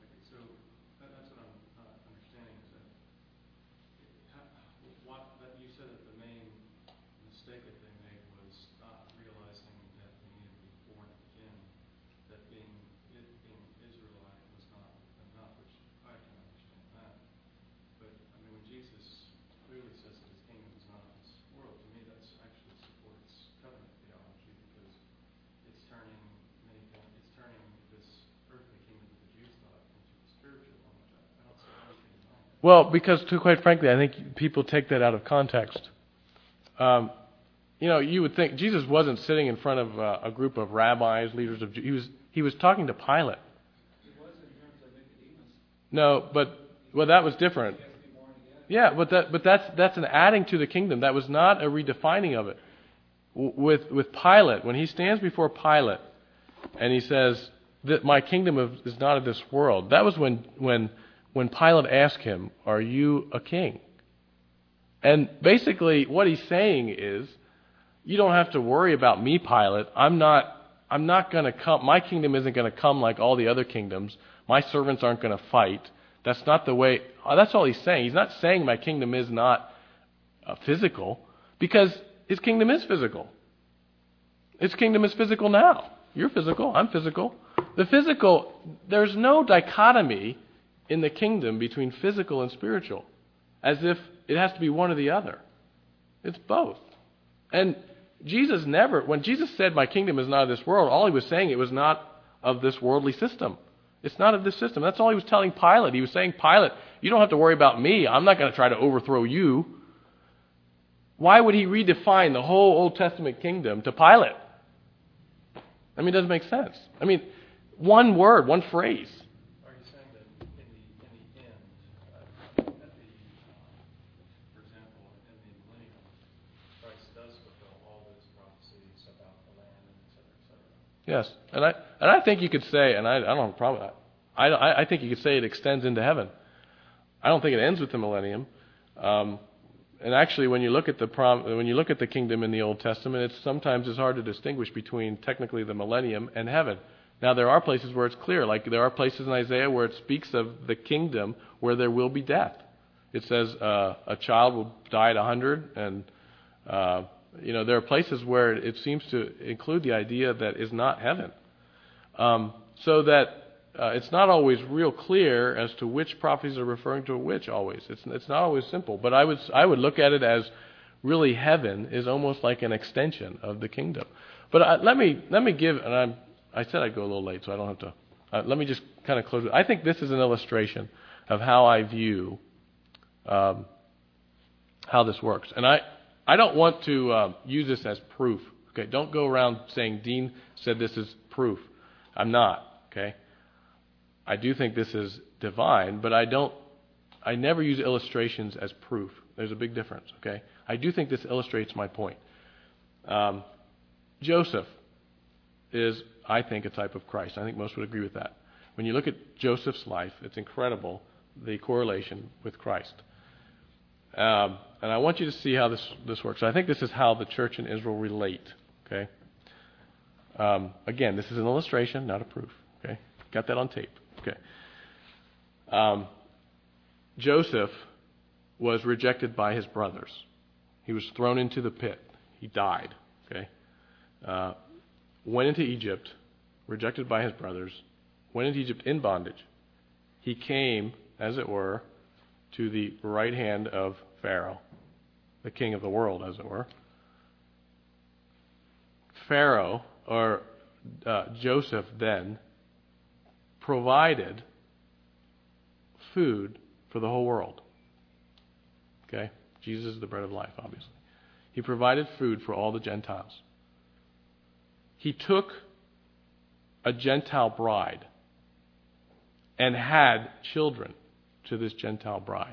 Well, because, to quite frankly, I think people take that out of context. Um, you know, you would think Jesus wasn't sitting in front of uh, a group of rabbis, leaders of Jews. He was he was talking to Pilate. He was in terms of Nicodemus. No, but well, that was different. Yeah, but that but that's that's an adding to the kingdom. That was not a redefining of it. W- with with Pilate, when he stands before Pilate, and he says that my kingdom of, is not of this world. That was when when. When Pilate asked him, "Are you a king?" And basically what he's saying is, you don't have to worry about me, Pilate. I'm not I'm not going to come. My kingdom isn't going to come like all the other kingdoms. My servants aren't going to fight. That's not the way. That's all he's saying. He's not saying my kingdom is not uh, physical, because his kingdom is physical. His kingdom is physical now. You're physical. I'm physical. The physical, there's no dichotomy in the kingdom between physical and spiritual, as if it has to be one or the other. It's both. And Jesus never, when Jesus said, my kingdom is not of this world, all he was saying, it was not of this worldly system. It's not of this system. That's all he was telling Pilate. He was saying, Pilate, you don't have to worry about me. I'm not going to try to overthrow you. Why would he redefine the whole Old Testament kingdom to Pilate? I mean, it doesn't make sense. I mean, one word, one phrase. Yes, and I and I think you could say, and I, I don't have a problem with that. I, I think you could say it extends into heaven. I don't think it ends with the millennium. Um, and actually, when you look at the prom, when you look at the kingdom in the Old Testament, it's sometimes it's hard to distinguish between technically the millennium and heaven. Now, there are places where it's clear, like there are places in Isaiah where it speaks of the kingdom where there will be death. It says uh, a child will die at a hundred, and uh, you know, there are places where it seems to include the idea that is not heaven. Um, so that uh, it's not always real clear as to which prophecies are referring to which always. It's it's not always simple. But I would I would look at it as really heaven is almost like an extension of the kingdom. But uh, let me let me give, and I'm, I said I'd go a little late, so I don't have to. Uh, let me just kind of close it. I think this is an illustration of how I view um, how this works. And I, I don't want to uh, use this as proof. Okay, don't go around saying Dean said this is proof. I'm not. Okay, I do think this is divine, but I don't. I never use illustrations as proof. There's a big difference. Okay, I do think this illustrates my point. Um, Joseph is, I think, a type of Christ. I think most would agree with that. When you look at Joseph's life, it's incredible, the correlation with Christ. Um, and I want you to see how this, this works. I think this is how the church in Israel relate. Okay. Um, again, this is an illustration, not a proof. Okay. Got that on tape. Okay. Um, Joseph was rejected by his brothers. He was thrown into the pit. He died. Okay. Uh, went into Egypt, rejected by his brothers, went into Egypt in bondage. He came, as it were, to the right hand of Pharaoh, the king of the world, as it were. Pharaoh, or uh, Joseph then, provided food for the whole world. Okay? Jesus is the bread of life, obviously. He provided food for all the Gentiles. He took a Gentile bride and had children to this Gentile bride.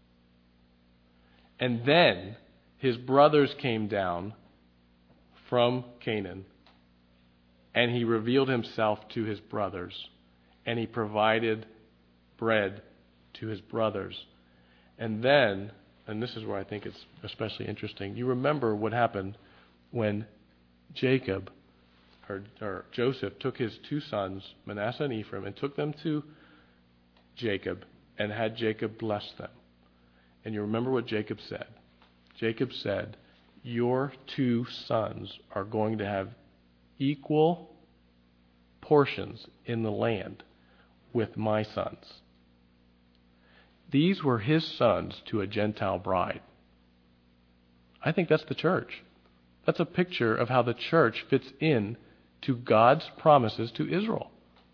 And then his brothers came down from Canaan, and he revealed himself to his brothers, and he provided bread to his brothers. And then, and this is where I think it's especially interesting, you remember what happened when Jacob Or, or Joseph took his two sons, Manasseh and Ephraim, and took them to Jacob and had Jacob bless them. And you remember what Jacob said. Jacob said, your two sons are going to have equal portions in the land with my sons. These were his sons to a Gentile bride. I think that's the church. That's a picture of how the church fits in to God's promises to Israel.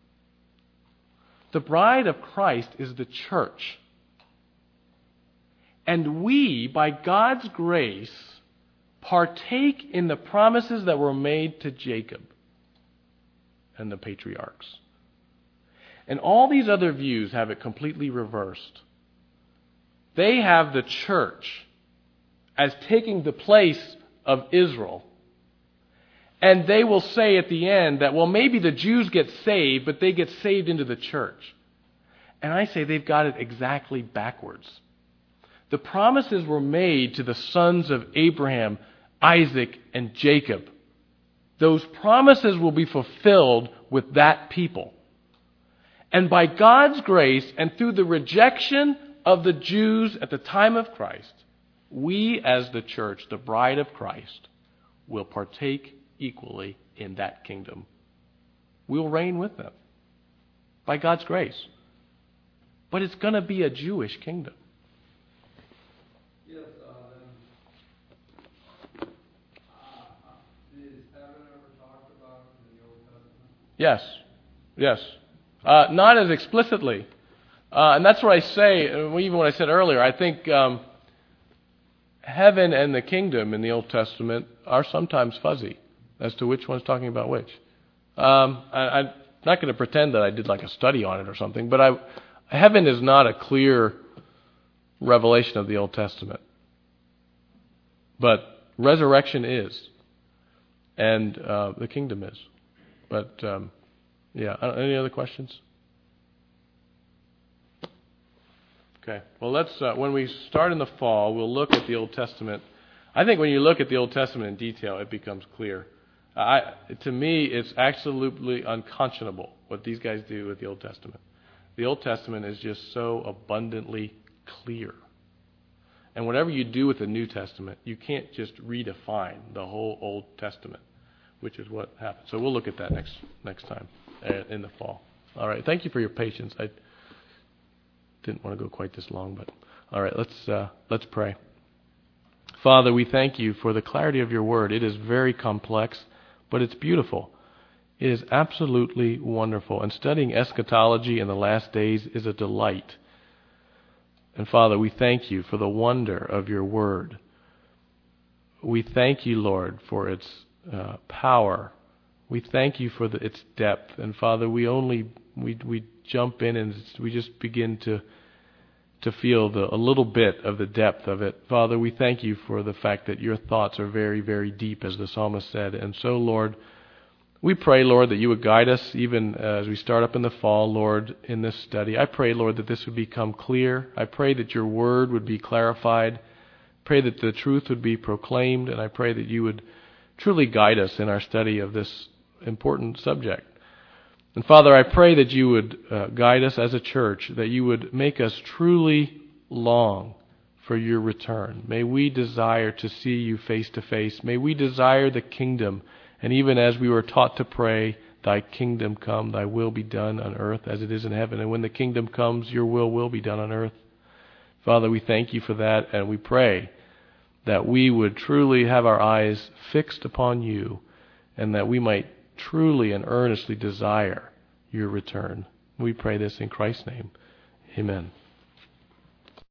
The bride of Christ is the church. And we, by God's grace, partake in the promises that were made to Jacob and the patriarchs. And all these other views have it completely reversed. They have the church as taking the place of Israel. And they will say at the end that, well, maybe the Jews get saved, but they get saved into the church. And I say they've got it exactly backwards. The promises were made to the sons of Abraham, Isaac, and Jacob. Those promises will be fulfilled with that people. And by God's grace and through the rejection of the Jews at the time of Christ, we as the church, the bride of Christ, will partake equally in that kingdom. We'll reign with them by God's grace. But it's going to be a Jewish kingdom. Yes, uh, then, uh, is heaven ever talked about in the Old Testament? Yes, yes. Uh, not as explicitly. Uh, and that's what I say, even what I said earlier, I think um, heaven and the kingdom in the Old Testament are sometimes fuzzy as to which one's talking about which. Um, I, I'm not going to pretend that I did like a study on it or something, but I, heaven is not a clear revelation of the Old Testament. But resurrection is, and uh, the kingdom is. But, um, yeah, any other questions? Okay, well, let's, uh, when we start in the fall, we'll look at the Old Testament. I think when you look at the Old Testament in detail, it becomes clear. I, to me, it's absolutely unconscionable what these guys do with the Old Testament. The Old Testament is just so abundantly clear. And whatever you do with the New Testament, you can't just redefine the whole Old Testament, which is what happens. So we'll look at that next next time. uh, in the fall. All right. Thank you for your patience. I didn't want to go quite this long, but all right. Let's uh, let's pray. Father, we thank you for the clarity of your word. It is very complex, but it's beautiful. It is absolutely wonderful. And studying eschatology in the last days is a delight. And Father, we thank you for the wonder of your word. We thank you, Lord, for its uh, power. We thank you for the, its depth. And Father, we only we we jump in and we just begin to to feel the, a little bit of the depth of it. Father, we thank you for the fact that your thoughts are very, very deep, as the psalmist said. And so, Lord, we pray, Lord, that you would guide us even as we start up in the fall, Lord, in this study. I pray, Lord, that this would become clear. I pray that your word would be clarified. Pray that the truth would be proclaimed, and I pray that you would truly guide us in our study of this important subject. And Father, I pray that you would uh, guide us as a church, that you would make us truly long for your return. May we desire to see you face to face. May we desire the kingdom. And even as we were taught to pray, thy kingdom come, thy will be done on earth as it is in heaven. And when the kingdom comes, your will will be done on earth. Father, we thank you for that, and we pray that we would truly have our eyes fixed upon you, and that we might truly and earnestly desire your return. We pray this in Christ's name. Amen.